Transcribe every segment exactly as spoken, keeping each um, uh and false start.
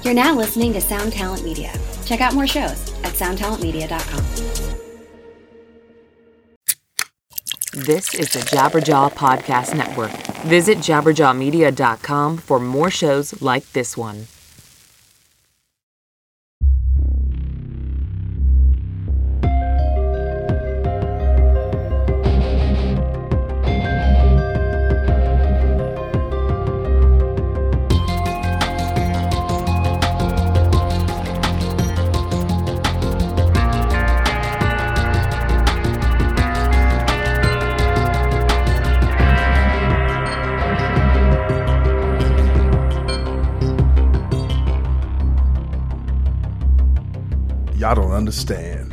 You're now listening to Sound Talent Media. Check out more shows at sound talent media dot com. This is the Jabberjaw Podcast Network. Visit jabberjaw media dot com for more shows like this one. Y'all don't understand.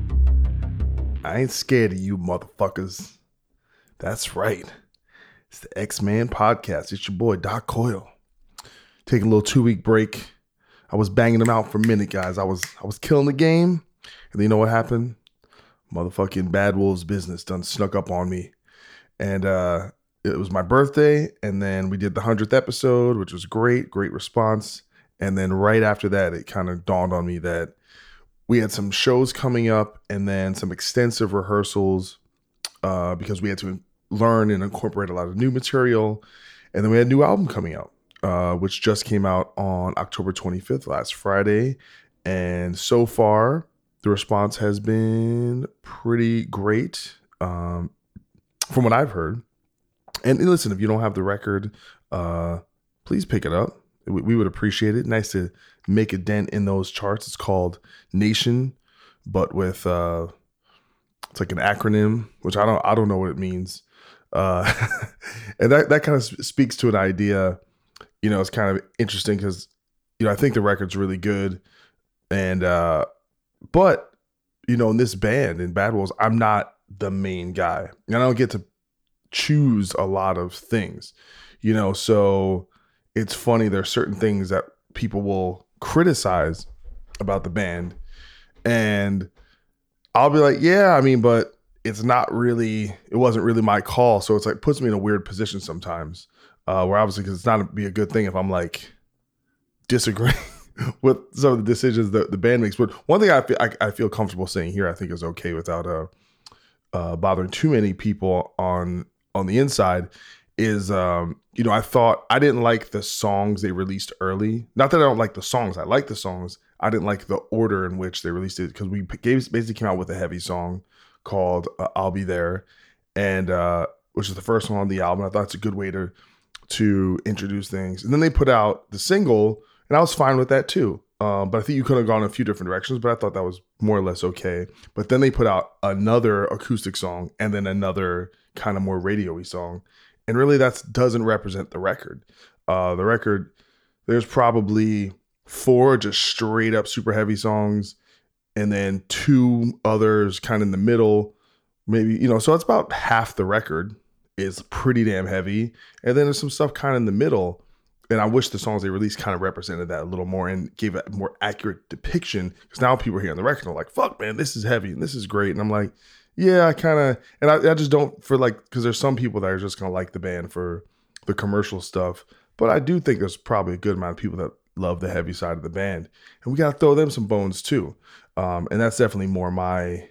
I ain't scared of you motherfuckers. That's right. It's the X-Man Podcast. It's your boy, Doc Coyle. Taking a little two-week break. I was banging them out for a minute, guys. I was I was killing the game. And then you know what happened? Motherfucking Bad Wolves business done snuck up on me. And uh, it was my birthday. And then we did the hundredth episode, which was great. Great response. And then right after that, it kind of dawned on me that we had some shows coming up and then some extensive rehearsals uh, because we had to learn and incorporate a lot of new material. And then we had a new album coming out, uh, which just came out on October twenty-fifth, last Friday. And so far, the response has been pretty great um, from what I've heard. And listen, if you don't have the record, uh, please pick it up. We, we would appreciate it. Nice to make a dent in those charts. It's called Nation, but with uh, it's like an acronym, which I don't I don't know what it means. Uh, and that that kind of speaks to an idea. You know, it's kind of interesting because you know I think the record's really good, and uh, but you know in this band in Bad Wolves, I'm not the main guy, and I don't get to choose a lot of things. You know, so it's funny. There are certain things that people will criticize about the band, and I'll be like, yeah, I mean, but it's not really, it wasn't really my call. So it's like, puts me in a weird position sometimes, uh, where obviously, because it's not be a good thing if I'm like disagreeing with some of the decisions that the band makes. But one thing I feel, I, I feel comfortable saying here, I think is okay without uh, uh, bothering too many people on, on the inside is, um, you know, I thought I didn't like the songs they released early. Not that I don't like the songs. I like the songs. I didn't like the order in which they released it because we gave, basically came out with a heavy song called uh, I'll Be There, and uh, which is the first one on the album. I thought it's a good way to to introduce things. And then they put out the single, and I was fine with that too. Um, but I think you could have gone a few different directions, but I thought that was more or less okay. But then they put out another acoustic song and then another kind of more radio-y song. And really, that doesn't represent the record. Uh, the record, there's probably four just straight up super heavy songs, and then two others kind of in the middle. Maybe, you know, so it's about half the record is pretty damn heavy. And then there's some stuff kind of in the middle. And I wish the songs they released kind of represented that a little more and gave a more accurate depiction. Because now people are hearing the record and they're like, fuck, man, this is heavy and this is great. And I'm like, yeah, I kind of, and I, I just don't for like, because there's some people that are just going to like the band for the commercial stuff. But I do think there's probably a good amount of people that love the heavy side of the band. And we got to throw them some bones too. Um, and that's definitely more my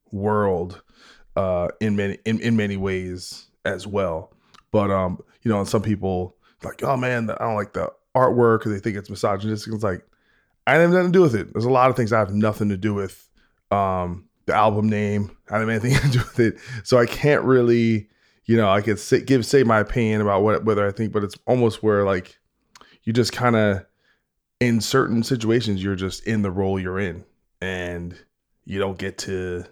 world uh, in many in, in many ways as well. But, um, you know, and some people like, oh man, I don't like the artwork, or they think it's misogynistic. It's like, I didn't have nothing to do with it. There's a lot of things I have nothing to do with. Um, the album name, I don't have anything to do with it. So I can't really, you know, I could say, give, say my opinion about what, whether I think, but it's almost where like, you just kind of, in certain situations, you're just in the role you're in and you don't get to,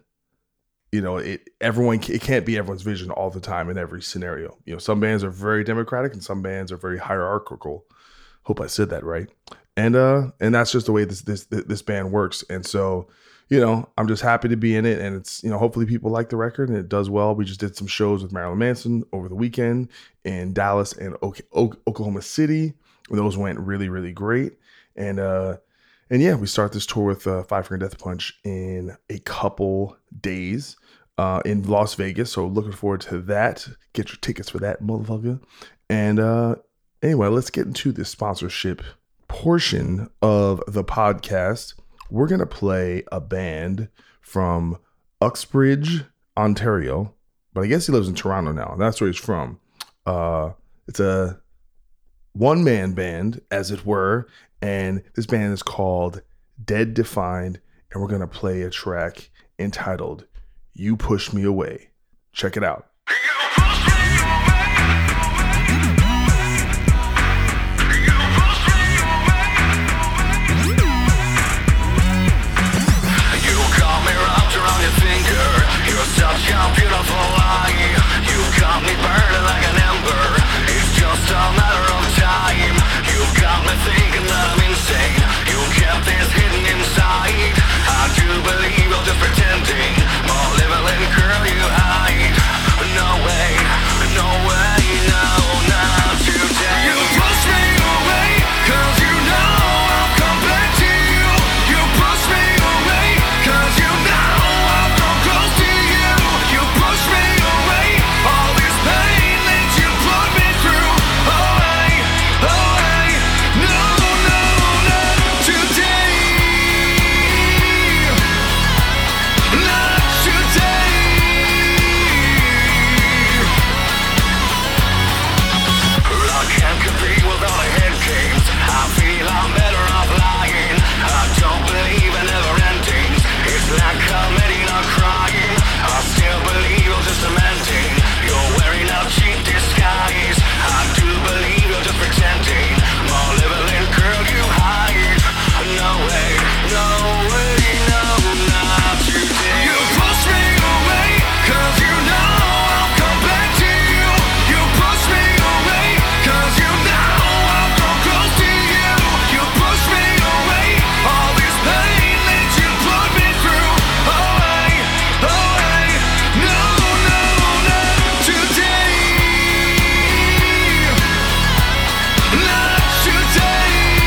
you know, it, everyone, it can't be everyone's vision all the time in every scenario. You know, some bands are very democratic and some bands are very hierarchical. Hope I said that right. And, uh, and that's just the way this, this, this band works. And so, you know, I'm just happy to be in it, and it's, you know, hopefully people like the record and it does well. We just did some shows with Marilyn Manson over the weekend in Dallas and Oklahoma City. Those went really, really great. And, uh, and yeah, we start this tour with uh, Five Finger Death Punch in a couple days uh, in Las Vegas. So looking forward to that. Get your tickets for that, motherfucker. And uh, anyway, let's get into this sponsorship portion of the podcast, we're going to play a band from Uxbridge, Ontario, but I guess he lives in Toronto now. That's where he's from. Uh, it's a one-man band, as it were, and this band is called Dead Defined, and we're going to play a track entitled You Push Me Away. Check it out. Such a beautiful lie. You got me burning like an ember. It's just a matter of time. You got me thinking that I'm insane. You kept this hidden inside. I do believe you're just pretending. More living little girl you hide. No way, no way, no, not today. You push me away, cause you know I'll come back to you. You push me away, cause you know I'll come close to you. You push me away, all this pain that you put me through. Away, away, no, no, not today. Not today. I can't compete with all the head games. I feel I'm better off lying. I don't believe in never endings. It's like comedy, not crying. I still believe you're just lamenting. You're wearing a cheap disguise. I do believe you're just pretending. More living girl you hide. No way, no way, no, not today. You push me away, cause you know I'll come back to you. You push me away, cause you know I'll come close to you. You push me away, all this pain that you put me through. Away, away, no, no, not today. Not today.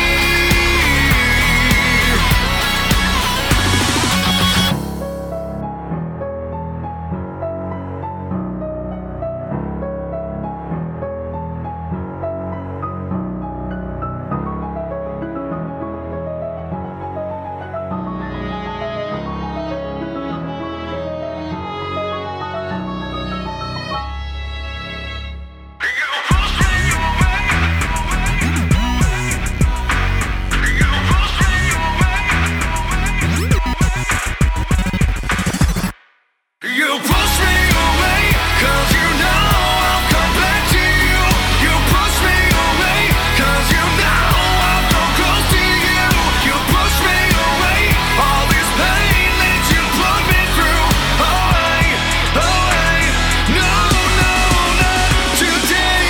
You push me away, cause you know I'll come back to you. You push me away, cause you know I'll come close to you. You push me away, all this pain that you put me through. Away, away, no, no, not today.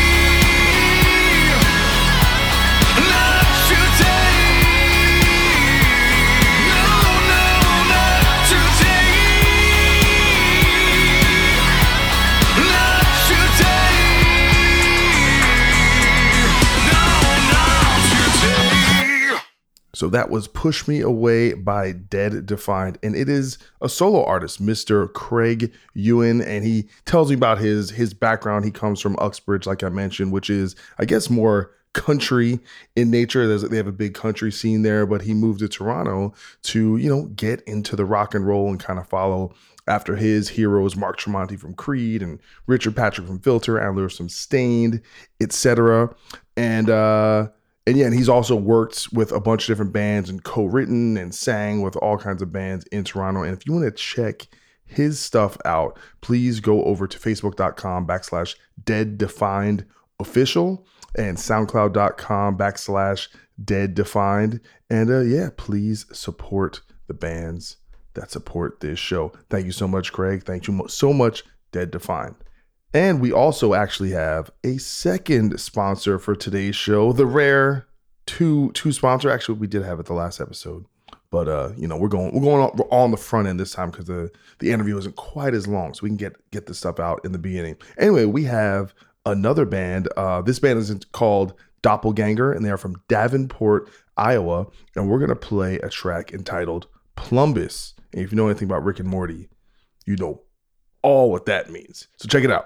Not today. No, no, not today. Not today. No, not today. So that was Push Me Away by Dead Defined, and it is a solo artist, Mister Craig Ewan, and he tells me about his his background. He comes from Uxbridge, like I mentioned, which is, I guess, more country in nature. There's, they have a big country scene there, but he moved to Toronto to, you know, get into the rock and roll and kind of follow after his heroes, Mark Tremonti from Creed and Richard Patrick from Filter, Adler from Stained, et cetera. And uh, and yeah, and he's also worked with a bunch of different bands and co-written and sang with all kinds of bands in Toronto. And if you want to check his stuff out, please go over to facebook.com backslash dead defined official and soundcloud.com backslash dead defined. And uh, yeah, please support the bands that support this show. Thank you so much, Craig. Thank you so much, Dead Defined. And we also actually have a second sponsor for today's show, the rare two two sponsor. Actually, we did have it the last episode, but uh, you know, we're going we're going on, we're all on the front end this time because the the interview isn't quite as long, so we can get get this stuff out in the beginning. Anyway, we have another band. Uh, this band is called Doppelganger, and they are from Davenport, Iowa, and we're gonna play a track entitled Plumbus. And if you know anything about Rick and Morty, you know all what that means. So check it out.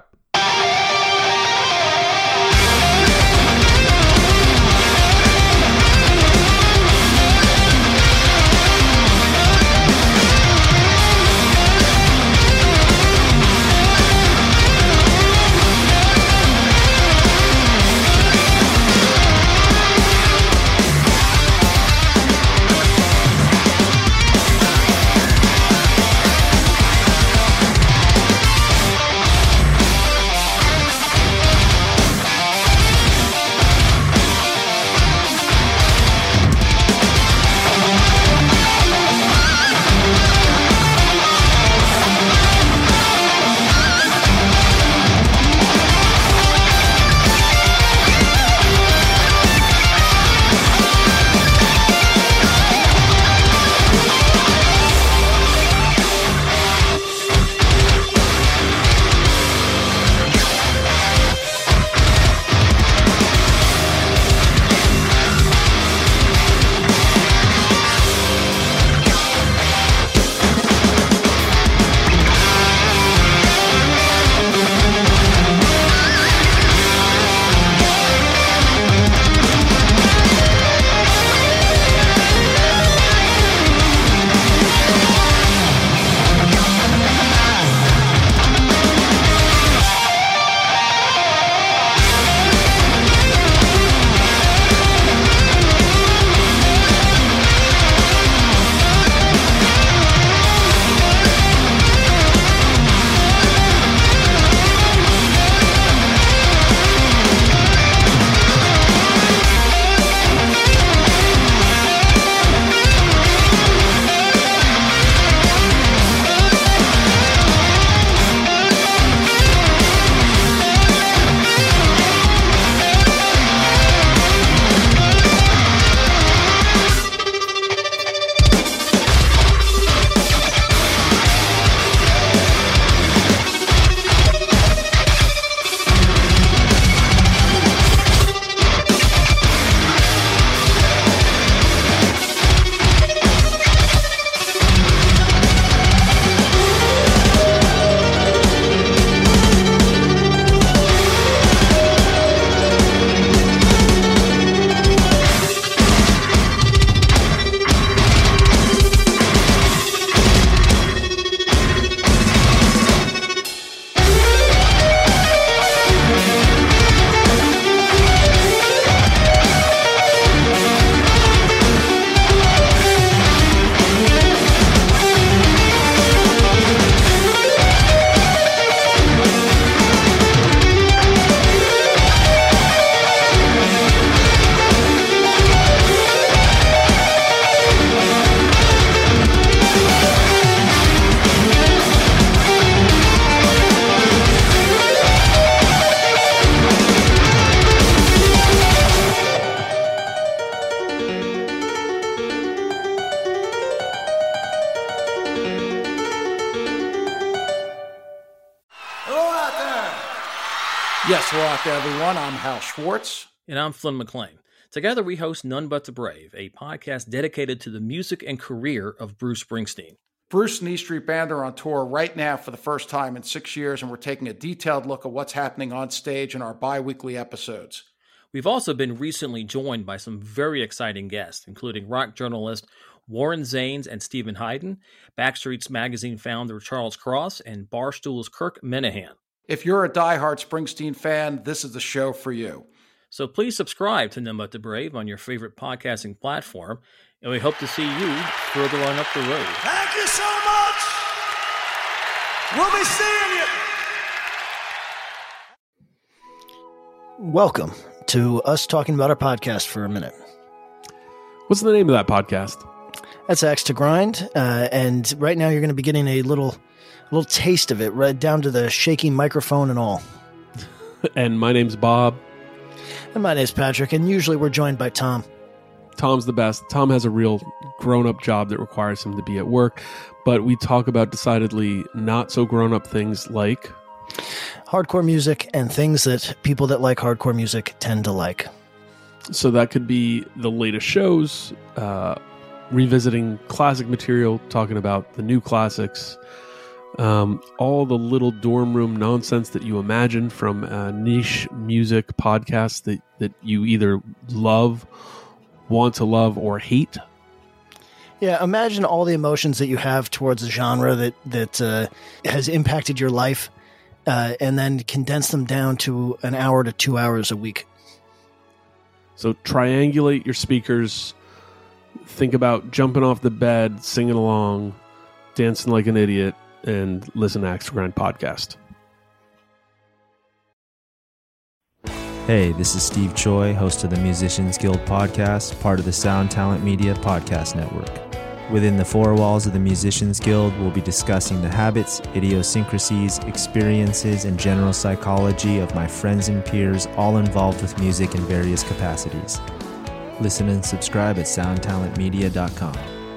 Yes, rock everyone. I'm Hal Schwartz. And I'm Flynn McLean. Together we host None But the Brave, a podcast dedicated to the music and career of Bruce Springsteen. Bruce and E Street Band are on tour right now for the first time in six years, and we're taking a detailed look at what's happening on stage in our bi-weekly episodes. We've also been recently joined by some very exciting guests, including rock journalist Warren Zanes and Stephen Hyden, Backstreet's Magazine founder Charles Cross, and Barstool's Kirk Minahan. If you're a diehard Springsteen fan, this is the show for you. So please subscribe to None But the Brave on your favorite podcasting platform, and we hope to see you further on up the road. Thank you so much. We'll be seeing you. Welcome to us talking about our podcast for a minute. What's the name of that podcast? That's Axe to Grind, uh, and right now you're going to be getting a little, little taste of it, right down to the shaky microphone and all. And my name's Bob. And my name's Patrick, and usually we're joined by Tom. Tom's the best. Tom has a real grown-up job that requires him to be at work, but we talk about decidedly not so grown-up things like hardcore music and things that people that like hardcore music tend to like. So that could be the latest shows, uh, revisiting classic material, talking about the new classics, um, all the little dorm room nonsense that you imagine from uh, niche music podcasts that, that you either love, want to love, or hate. Yeah, imagine all the emotions that you have towards a genre that, that uh, has impacted your life, uh, and then condense them down to an hour to two hours a week. So triangulate your speakers, think about jumping off the bed, singing along, dancing like an idiot, and listen to Axe to Grind podcast. Hey, this is Steve Choi, host of the Musicians Guild podcast, part of the Sound Talent Media podcast network. Within the four walls of the Musicians Guild, we'll be discussing the habits, idiosyncrasies, experiences, and general psychology of my friends and peers, all involved with music in various capacities. Listen and subscribe at sound talent media dot com.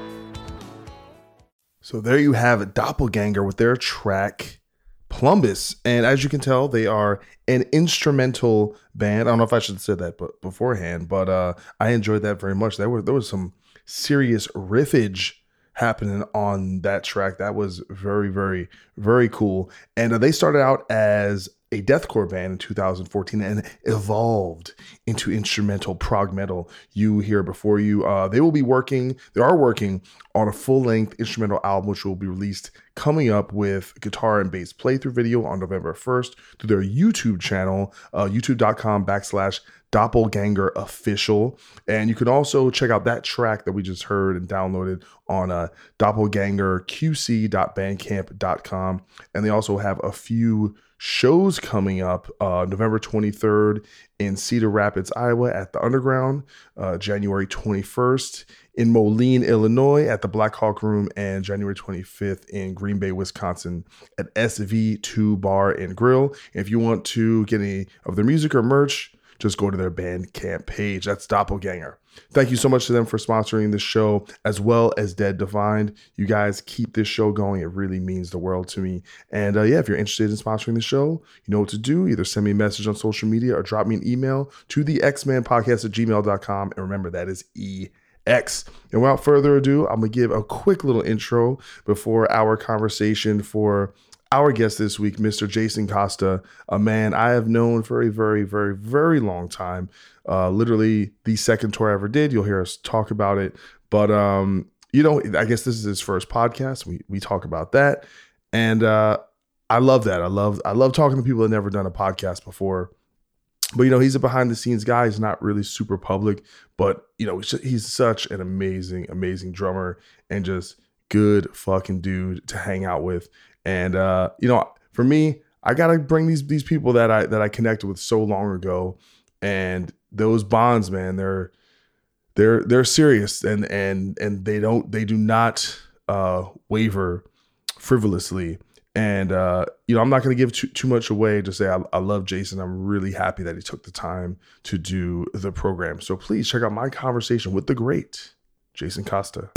So there you have it, Doppelganger with their track Plumbus. And as you can tell, they are an instrumental band. I don't know if I should have said that but beforehand, but uh, I enjoyed that very much. There were there was some serious riffage happening on that track. That was very, very, very cool. And uh, they started out as a deathcore band in two thousand fourteen and evolved into instrumental prog metal. You hear before you, uh, they will be working, they are working on a full-length instrumental album, which will be released coming up with guitar and bass playthrough video on November first through their YouTube channel, uh, youtube.com backslash Doppelganger Official. And you can also check out that track that we just heard and downloaded on uh, doppelganger q c dot bandcamp dot com. And they also have a few shows coming up, uh, November twenty-third in Cedar Rapids, Iowa at the Underground, uh, January twenty-first in Moline, Illinois at the Black Hawk Room, and January twenty-fifth in Green Bay, Wisconsin at S V two Bar and Grill. If you want to get any of their music or merch, just go to their Bandcamp page. That's Doppelganger. Thank you so much to them for sponsoring this show, as well as Dead Defined. You guys keep this show going. It really means the world to me. And uh, yeah, if you're interested in sponsoring the show, you know what to do. Either send me a message on social media or drop me an email to the x man podcast at gmail dot com. And remember, that is E X. And without further ado, I'm going to give a quick little intro before our conversation for our guest this week, Mister Jason Costa, a man I have known for a very, very, very long time. Uh, literally the second tour I ever did. You'll hear us talk about it. But, um, you know, I guess this is his first podcast. We we talk about that. And uh, I love that. I love I love talking to people that never done a podcast before. But, you know, he's a behind the scenes guy. He's not really super public. But, you know, he's, he's such an amazing, amazing drummer and just good fucking dude to hang out with. And, uh, you know, for me, I got to bring these these people that I that I connected with so long ago. And those bonds, man, they're they're they're serious and and and they don't they do not uh, waver frivolously. And, uh, you know, I'm not going to give too, too much away to say I, I love Jason. I'm really happy that he took the time to do the program. So please check out my conversation with the great Jason Costa.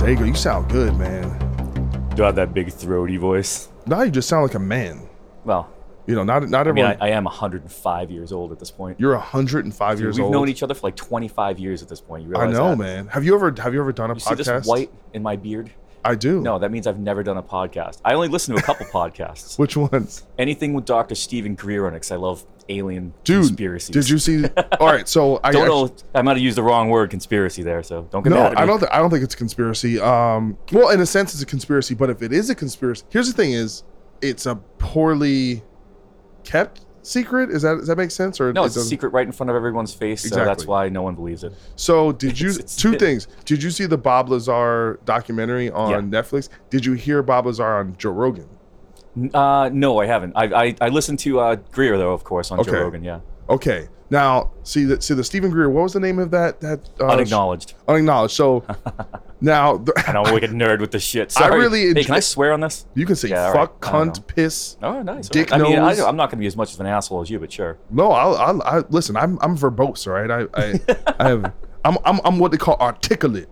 There you go. You sound good, man. Do I have that big throaty voice? No, you just sound like a man. Well, you know, not not I mean, everyone. I, I am one hundred five years old at this point. You're one hundred five Dude, years we've old. We've known each other for like twenty-five years at this point. You I realize know, that? man. Have you ever have you ever done a you podcast? See this white in my beard? I do. No, that means I've never done a podcast. I only listen to a couple podcasts. Which ones? Anything with Doctor Stephen Greer on it, because I love alien Dude, conspiracies. Did you see? All right, so I don't actually, know. I might have used the wrong word, conspiracy, there. So don't get no, mad at me. I don't. Th- I don't think it's a conspiracy. Um, well, in a sense, it's a conspiracy. But if it is a conspiracy, here's the thing: is it's a poorly kept secret? Is that does that make sense? Or No, it it's a doesn't- secret right in front of everyone's face. Exactly. So that's why no one believes it. So did you? It's- it's- two things. Did you see the Bob Lazar documentary on Yeah. Netflix? Did you hear Bob Lazar on Joe Rogan? Uh, no, I haven't. I I, I listened to uh, Greer though, of course, on Okay. Joe Rogan. Yeah. Okay. Now, see the see the Stephen Greer. What was the name of that? That uh, Unacknowledged. Unacknowledged. So now, the, I know I'm a wicked nerd with this shit. Sorry. I really. Hey, enjoy- can I swear on this? You can say Yeah, all fuck, right. I don't cunt, know. piss. Oh, nice. Dick I mean, I, nose. I'm not going to be as much of an asshole as you, but sure. No, I'll, I'll, I listen. I'm I'm verbose, all right. I I, I have. I'm, I'm I'm what they call articulate.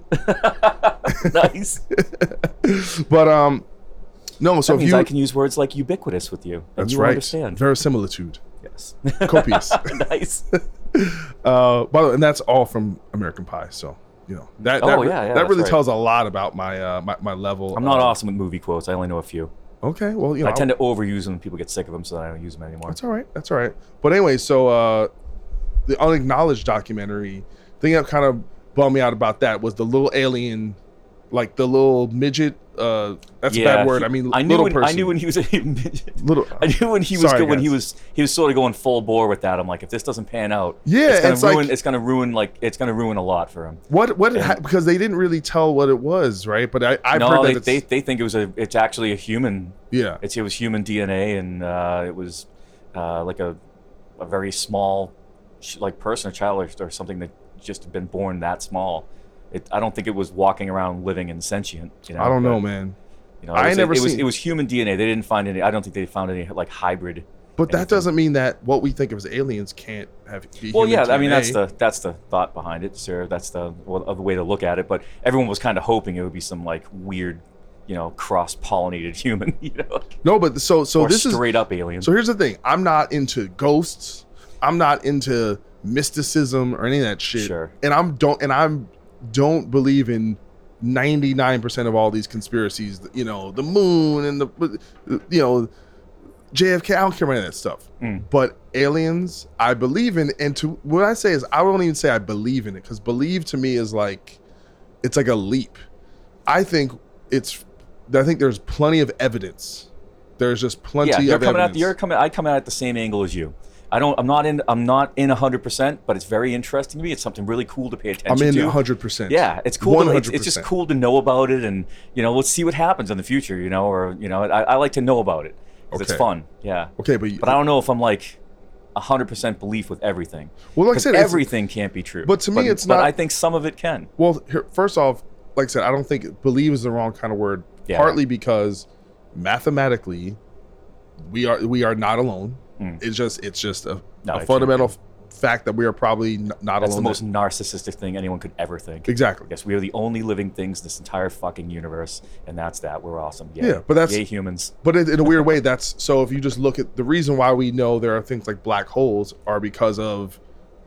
Nice. But um, no. So that if means you, I can use words like ubiquitous with you. And that's you right. Understand. Verisimilitude. Yes. Copious. Nice. Uh, by the way, and that's all from American Pie. So you know that. that Oh, re- yeah, yeah, That that's really right. tells a lot about my uh my, my level. I'm not of- awesome with movie quotes. I only know a few. Okay, well you know I tend to overuse them. People get sick of them, so I don't use them anymore. That's all right. That's all right. But anyway, so uh, the Unacknowledged documentary thing that kind of bummed me out about that was the little alien, like the little midget. Uh, that's a bad word. he- I mean, I knew little when, person. I knew when he was a little. I knew when he was Sorry, good, when he guys. was he was sort of going full bore with that. I'm like, if this doesn't pan out, Yeah, it's gonna it's like- ruin. it's gonna ruin like it's gonna ruin a lot for him. What what And- ha- because they didn't really tell what it was, right? But I I've no, heard that they, it's, they they think it was a it's actually a human. yeah. It's it was human D N A, and uh, it was uh, like a a very small sh- like person, a child, or, or something that just had been born that small. It, I don't think it was walking around living and sentient. You know, I don't but, know, man. You know, it I was, ain't never it, was seen- it was human D N A. They didn't find any. I don't think they found any like hybrid. But that anything. doesn't mean that what we think of as aliens can't have. Be Well, human yeah, I mean D N A. that's the that's the thought behind it, sir. That's the well, the way to look at it. But everyone was kind of hoping it would be some like weird, you know, cross-pollinated human. You know, no, but so so or this is straight up alien. So here's the thing: I'm not into ghosts. I'm not into mysticism or any of that shit. Sure. And I'm don't and I'm don't believe in ninety-nine percent of all these conspiracies. You know, the moon and the you know J F K. I don't care about any of that stuff. Mm. But aliens, I believe in. And to what I say is, I won't even say I believe in it because believe to me is like it's like a leap. I think it's. I think there's plenty of evidence. There's just plenty yeah, you're of coming evidence. at you're coming. I come at the same angle as you. I don't. I'm not in. I'm not in hundred percent, but it's very interesting to me. It's something really cool to pay attention I'm in to. one hundred percent. Yeah, it's cool. To, it's, it's just one hundred percent. cool to know about it, and you know, let's see what happens in the future. You know, or you know, I, I like to know about it because it's Okay. fun. Yeah. Okay, but you- but I don't know if I'm like hundred percent belief with everything. Well, like I 'Cause said, it's- everything can't be true. but to me, it's but not- I think some of it can. Well, here, first off, like I said, I don't think believe is the wrong kind of word. Yeah. Partly because mathematically, we are we are not alone. Mm. It's just it's just a, No, a I fundamental f- fact that we are probably n- not That's the alone. most narcissistic thing anyone could ever think. Exactly. Yes, we are the only living things in this entire fucking universe, and that's that. We're awesome. Yay. Yeah, but that's- Yay, humans. But in, in a weird way, that's so. If you just look at the reason why we know there are things like black holes are because of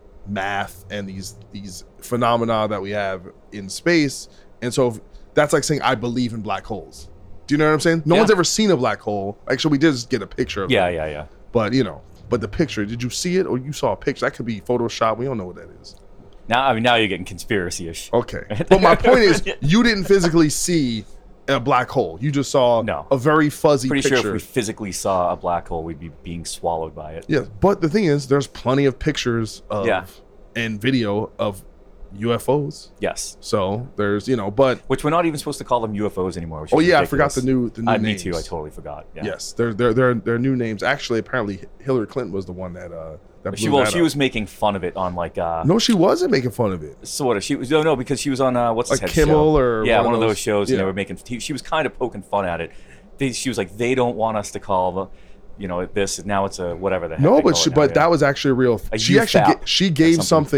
math and these these phenomena that we have in space, and so if, that's like saying I believe in black holes. Do you know what I'm saying? No Yeah. one's ever seen a black hole. Actually, we did just get a picture of Yeah, it. yeah, yeah. But you know, but the picture, did you see it or you saw a picture? That could be Photoshop. We don't know what that is. Now, I mean, now you're getting conspiracy-ish. Okay. But my point is, you didn't physically see a black hole. You just saw No. a very fuzzy Pretty picture. sure if we physically saw a black hole, we'd be being swallowed by it. Yeah, but the thing is, there's plenty of pictures of Yeah. and video of U F Os. Yes. So there's, you know, but Which we're not even supposed to call them U F Os anymore. Which oh is yeah, I ridiculous. forgot the new the new I, me names. too. I totally forgot. Yeah. Yes, they're they're they're they're new names. Actually, apparently Hillary Clinton was the one that uh that She blew well, that she up. was making fun of it on like uh No, she wasn't making fun of it. sort of. She was no, no, because she was on uh, what's his Like head Kimmel show? or yeah, one one of of those those- shows, and yeah. they were making. He, she was kind of poking fun at it. They, she was like, they don't want us to call the, you know, this now it's a whatever the heck. No, they but call she, it now, but yeah. that was actually a real. A she U actually FAP ga- she gave or something.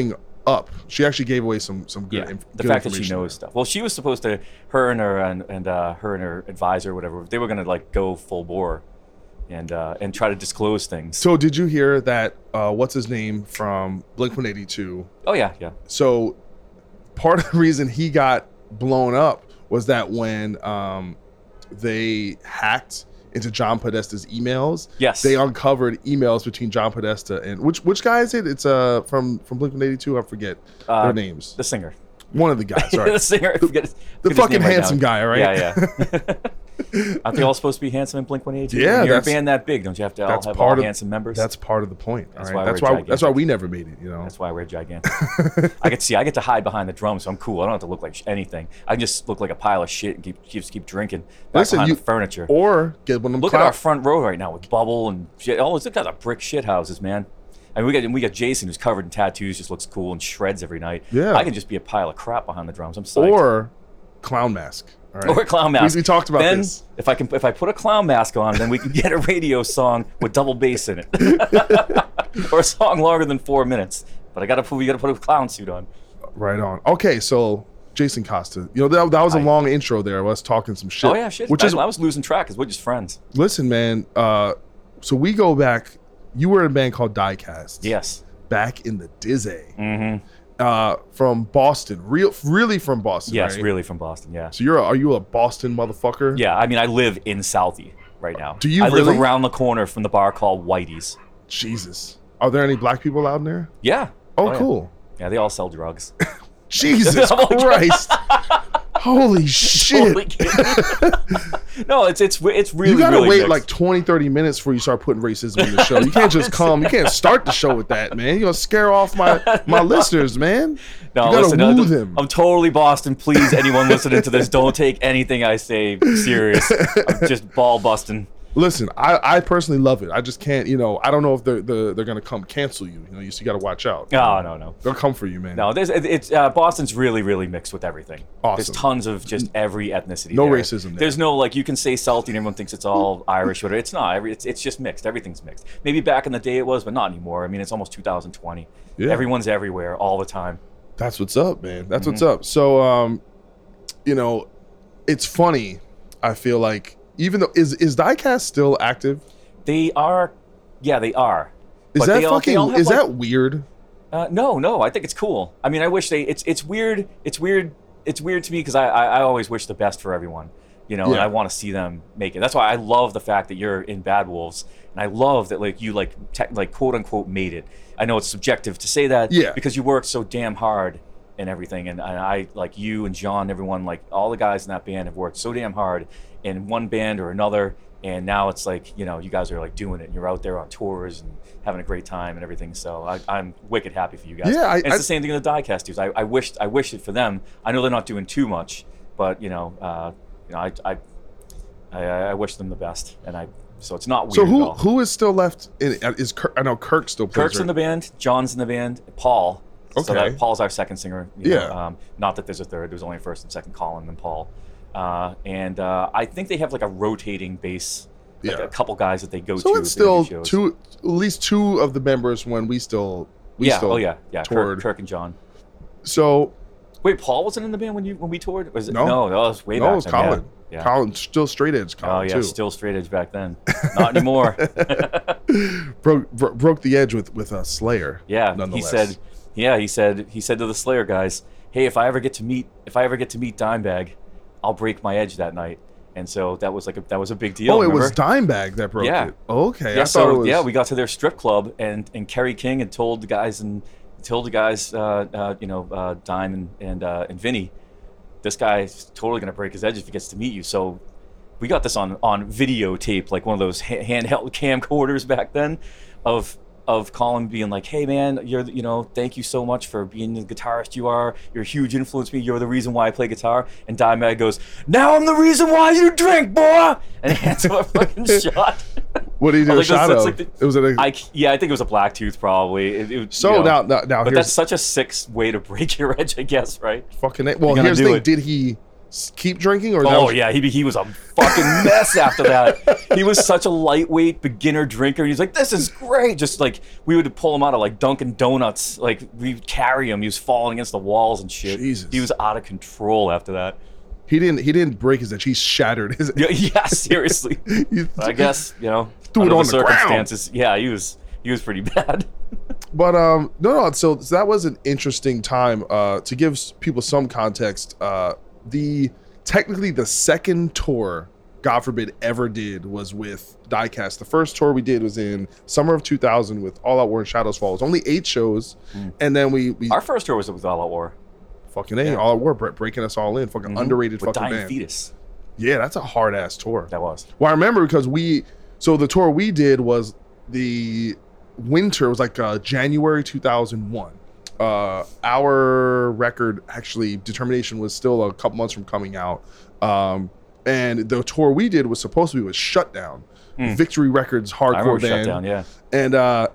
up. She actually gave away some some good. Yeah, inf- the good fact that she information knows there. stuff. Well, she was supposed to, her and her and, and uh, her and her advisor, or whatever. They were gonna like go full bore, and uh, and try to disclose things. So did you hear that? Uh, what's his name from Blink one eighty-two? Oh yeah, yeah. So part of the reason he got blown up was that when um, they hacked into John Podesta's emails, Yes. they uncovered emails between John Podesta and which which guy is it? It's uh from from Blink one eighty-two. I forget Uh, their names. The singer. One of the guys. Sorry, the singer. I forget his- the forget his fucking name right handsome now. guy. All right. Yeah, yeah. Aren't they all supposed to be handsome in Blink one eighty-two? Yeah, When you're a that's- band that big, don't you have to all That's have part all of handsome members? That's part of the point. That's all why right? That's we're why. gigantic. That's why we never made it. You know. That's why we're gigantic. I get to see. I get to hide behind the drums, so I'm cool. I don't have to look like sh- anything. I can just look like a pile of shit and keep keep, keep drinking back Listen, behind you- the furniture. Or get one of them. Look cloud- at our front row right now with Bubble and shit. Oh, look at the brick shit houses, man. I mean, we got we got Jason who's covered in tattoos, just looks cool and shreds every night. Yeah. I can just be a pile of crap behind the drums. I'm psyched. or clown mask. All right? Or a clown mask. We, we talked about then, this. If I can, if I put a clown mask on, then we can get a radio song with double bass in it, or a song longer than four minutes. But I gotta put, we gotta put a clown suit on. Right on. Okay, so Jason Costa. You know that, that was a Hi. long intro there. of us talking some shit. Oh yeah, shit. Which I, is I was losing track because we're just friends. listen, man. Uh, so we go back. You were in a band called Diecast. Yes. Back in the Dizzy. Mm-hmm. Uh, from Boston. Real, really from Boston. Yes, right? really from Boston. Yeah. So you're a, are you a Boston motherfucker? Yeah. I mean, I live in Southie right now. Do you I really? live around the corner from the bar called Whitey's. Jesus. Are there any black people out in there? Yeah. Oh, yeah. cool. Yeah, they all sell drugs. Jesus Oh my God. Christ. Holy shit. Totally kidding. No, it's it's it's really You gotta really wait mixed. like twenty, thirty minutes before you start putting racism in the show. You can't just come. You can't start the show with that, man. You're gonna scare off my my listeners, man. No, you gotta listen, woo I'm, them. I'm totally Boston. Please, anyone listening to this, don't take anything I say serious. I'm just ball busting. Listen, I, I personally love it. I just can't, you know, I don't know if they're they're, they're gonna come cancel you. You know, you just gotta watch out. No, no, no. They'll come for you, man. No, there's it- it's uh, Boston's really, really mixed with everything. Awesome. There's tons of just every ethnicity. No there. racism there. There's no like you can say Celtic and everyone thinks it's all Irish or whatever. It's not. Every, it's it's just mixed. Everything's mixed. Maybe back in the day it was, but not anymore. I mean, it's almost two thousand twenty. Yeah. Everyone's everywhere all the time. That's what's up, man. That's Mm-hmm. what's up. So, um, you know, it's funny. I feel like even though is is Diecast still active? They are, yeah, they are. Is But that they all- they fucking? all have, is like- that weird? Uh, no, no, I think it's cool. I mean, I wish they. It's it's weird. It's weird. It's weird to me because I, I I always wish the best for everyone, you know, and Yeah. I want to see them make it. That's why I love the fact that you're in Bad Wolves, and I love that like you like te- like quote unquote made it. I know it's subjective to say that, Yeah. because you worked so damn hard and everything, and, and I like you and John, everyone, like all the guys in that band have worked so damn hard in one band or another. And now it's like, you know, you guys are like doing it. And you're out there on tours and having a great time and everything. So I, I'm wicked happy for you guys. Yeah, I- and it's I- the same thing in the Diecast dudes. I, I wish I wish it for them. I know they're not doing too much, but you know, uh, you know, I, I I I wish them the best. And I so it's not weird. So at who all. who is still left? In, is Kirk, I know Kirk still plays. Kirk's in the right? band, John's in the band, Paul. So Okay. that, Paul's our second singer. you Yeah. know, um, not that there's a third. There's only a first and second, Colin and Paul. Uh, and uh, I think they have like a rotating bass. Like Yeah. a couple guys that they go So to. it's if they do still shows. two, at least two of the members when we still we yeah. still Oh yeah. Yeah. toured. Kirk, Kirk and John. So Wait, Paul wasn't in the band when you when we toured? Was it? No. No, that was way no, back it was then, Colin. Yeah. yeah. Colin still straight edge. Colin Oh yeah, too. still straight edge back then. Not anymore. broke bro- broke the edge with with a Slayer. Yeah. He nonetheless. said. Yeah, he said. He said to the Slayer guys, "Hey, if I ever get to meet, if I ever get to meet Dimebag, I'll break my edge that night." And so that was like a, that was a big deal. Oh, it remember? was Dimebag that broke Yeah. it. Okay, Yeah, I thought so it was. yeah, we got to their strip club, and and Kerry King had told the guys and told the guys, uh, uh, you know, uh, Dime and and uh, and Vinny, this guy's totally gonna break his edge if he gets to meet you. So we got this on on videotape, like one of those ha- handheld camcorders back then, of of Colin being like, "Hey man, you're the- you know, thank you so much for being the guitarist you are. You're a huge influence to me. You're the reason why I play guitar." And Dimebag goes, "Now I'm the reason why you drink, boy!" And he hands him a fucking shot. What did he do I a was like, shot that's- of? that's like it was at a, I, yeah, I think it was a black tooth probably. It, it, So you know, now- now- now but here's- that's such a sick way to break your edge, I guess, right? fucking. Well, You're gonna here's the do thing. it. Did he? s- keep drinking? Or Oh that was- yeah, he he was a fucking mess after that. He was such a lightweight beginner drinker. He's like, this is great. Just like we would pull him out of like Dunkin' Donuts. Like we'd carry him. He was falling against the walls and shit. Jesus. He was out of control after that. He didn't. He didn't break his edge. He shattered his. Yeah, yeah seriously. I guess you know. Threw it under on the the ground. circumstances. Yeah, he was he was pretty bad. But um, no, no. So, so that was an interesting time. Uh, to give s- people some context, uh, the technically the second tour, God forbid, ever did was with Diecast. The first tour we did was in summer of two thousand with All Out War and Shadows Fall. It was only eight shows, Mm. and then we, we Our first tour was with All Out War. fucking A, Yeah. All Out War bre- breaking us all in. Fucking Mhm. underrated With fucking Dying band. Fetus. Yeah, that's a hard ass tour. That was. Well, I remember because we, so the tour we did was the winter, it was like uh, January two thousand one. Uh, our record, actually, Determination was still a couple months from coming out. Um, and the tour we did was supposed to be with Shutdown, Mm. Victory Records I hardcore remember band. Shutdown, yeah. And, uh,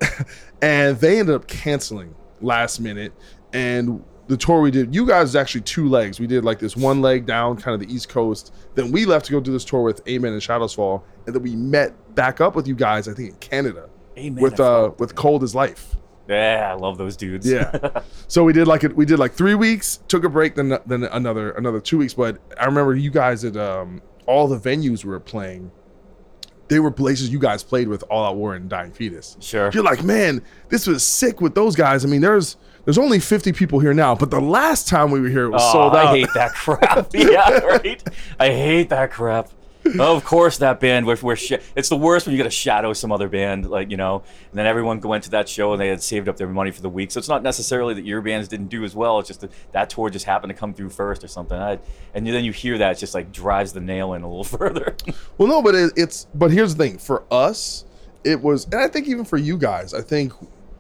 and they ended up canceling last minute. And the tour we did, you guys actually two legs. We did like this one leg down kind of the East Coast. Then we left to go do this tour with Amen and Shadows Fall. And then we met back up with you guys, I think in Canada. Amen, with I uh with Cold as Life. Yeah, I love those dudes. Yeah. So we did like a, we did like three weeks, took a break, then then another another two weeks. But I remember you guys at um all the venues we were playing, they were places you guys played with All Out War and Dying Fetus. Sure. You're like, man, this was sick with those guys. I mean, there's there's only fifty people here now, but the last time we were here, it was Oh, sold out. I hate that crap. Yeah, right. I hate that crap. Of course, that band. We're, we're sh- it's the worst when you get to shadow some other band, like you know, and then everyone went to that show and they had saved up their money for the week. So it's not necessarily that your bands didn't do as well. It's just that that tour just happened to come through first or something. I, and then you hear that, it just like drives the nail in a little further. Well, no, but it, it's but here's the thing. For us, it was, and I think even for you guys, I think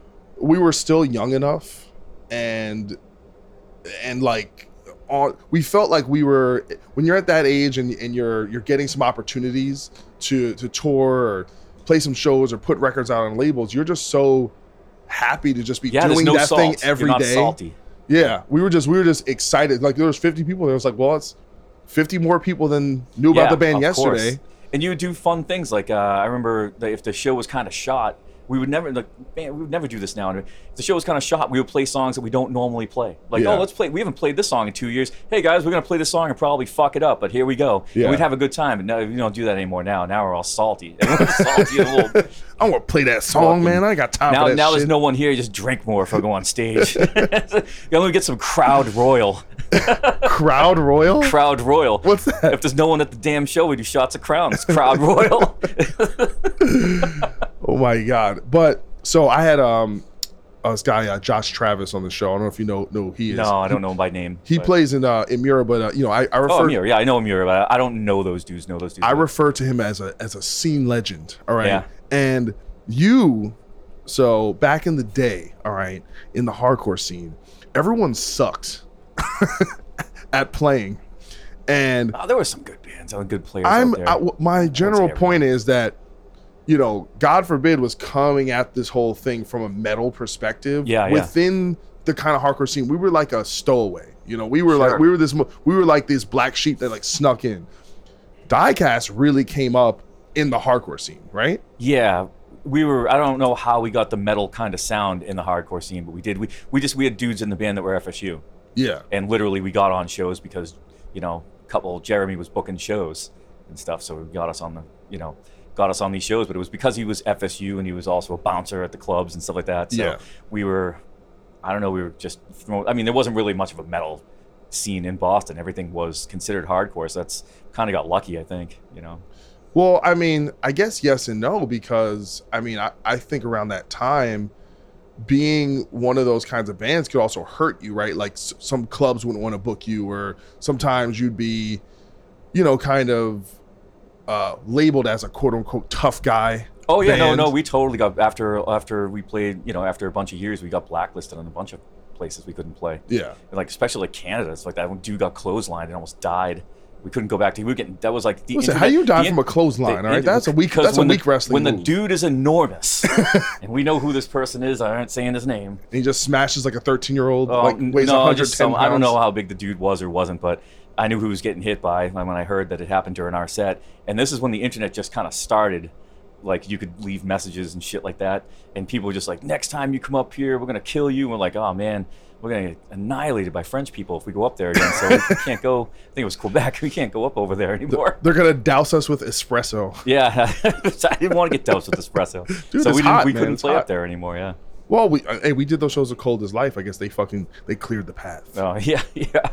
we were still young enough, and and like on, we felt like we were when you're at that age and, and you're you're getting some opportunities to to tour or play some shows or put records out on labels. You're just so happy to just be Yeah, there's doing no that salt. thing You're every not day. salty. Yeah, we were just we were just excited. Like there was fifty people there. It was like, well, it's fifty more people than knew about Yeah, the band of yesterday. course. And you would do fun things like uh, I remember that if the show was kind of shot, we would never like man, we would never do this now. If the show was kind of shot, we would play songs that we don't normally play. Like, Yeah. oh, let's play. We haven't played this song in two years. Hey guys, we're gonna play this song and probably fuck it up, but here we go. Yeah. And we'd have a good time. And now we don't do that anymore. Now, now we're all salty. Everyone's salty and a little. I want to play that song, man. I ain't got time Now, for that now shit. there's no one here. You just drink more if I go on stage. You only get some crowd royal. Crowd royal? Crowd royal. What's that? If there's no one at the damn show, we do shots of Crown. It's crowd royal. Oh my god! But so I had um uh, this guy uh, Josh Travis on the show. I don't know if you know know who he is. No, I don't know him by name. He but- plays in uh in Mura, but uh, you know I I refer Oh, Amir. Yeah, I know Amir, but I don't know those dudes. Know those dudes. I refer to him as a as a scene legend. All right, Yeah. and you. So back in the day, all right, in the hardcore scene, everyone sucked at playing, and Oh, there were some good bands, some good players I'm out there. I, w- my general say point is that, you know, God forbid was coming at this whole thing from a metal perspective. Yeah, yeah. Within the kind of hardcore scene, we were like a stowaway. You know, we were Sure. like we were this mo- we were like this black sheep that like snuck in. Diecast really came up in the hardcore scene, right? Yeah, we were. I don't know how we got the metal kind of sound in the hardcore scene, but we did. We we just we had dudes in the band that were F S U. Yeah. And literally, we got on shows because, you know, a couple Jeremy was booking shows and stuff, so he got us on the, you know, got us on these shows. But it was because he was F S U and he was also a bouncer at the clubs and stuff like that. So Yeah. we were, I don't know, we were just. Thrown, I mean, there wasn't really much of a metal scene in Boston. Everything was considered hardcore, so that's kind of got lucky, I think. You know. Well, I mean, I guess yes and no, because I mean, I, I think around that time, being one of those kinds of bands could also hurt you, right? Like s- some clubs wouldn't want to book you, or sometimes you'd be, you know, kind of uh, labeled as a quote unquote tough guy. Oh yeah, band. no, no, we totally got after after we played, you know, after a bunch of years, we got blacklisted on a bunch of places we couldn't play. Yeah. And like especially like Canada, it's like that one dude got clotheslined and almost died. We couldn't go back to. We were getting that was like the. Listen, internet- how you die the- from a clothesline? the- All right, that's a weak. because That's a when weak the, wrestling When the move. dude is enormous, and we know who this person is, I aren't saying his name. And he just smashes like a thirteen year old, Oh, like weighs no, one hundred ten just some, pounds. I don't know how big the dude was or wasn't, but I knew who was getting hit by when I heard that it happened during our set. And this is when the internet just kind of started. Like, you could leave messages and shit like that, and people were just like, next time you come up here, we're gonna kill you. And we're like, oh man, we're gonna get annihilated by French people if we go up there again. So we can't go. I think it was Quebec. We can't go up over there anymore. They're gonna douse us with espresso. Yeah, I didn't want to get doused with espresso. Dude, so it's we didn't. hot, we man. couldn't It's play hot. up there anymore. Yeah. Well, we hey, we did those shows of Cold as Life. I guess they fucking they cleared the path. Oh yeah, yeah.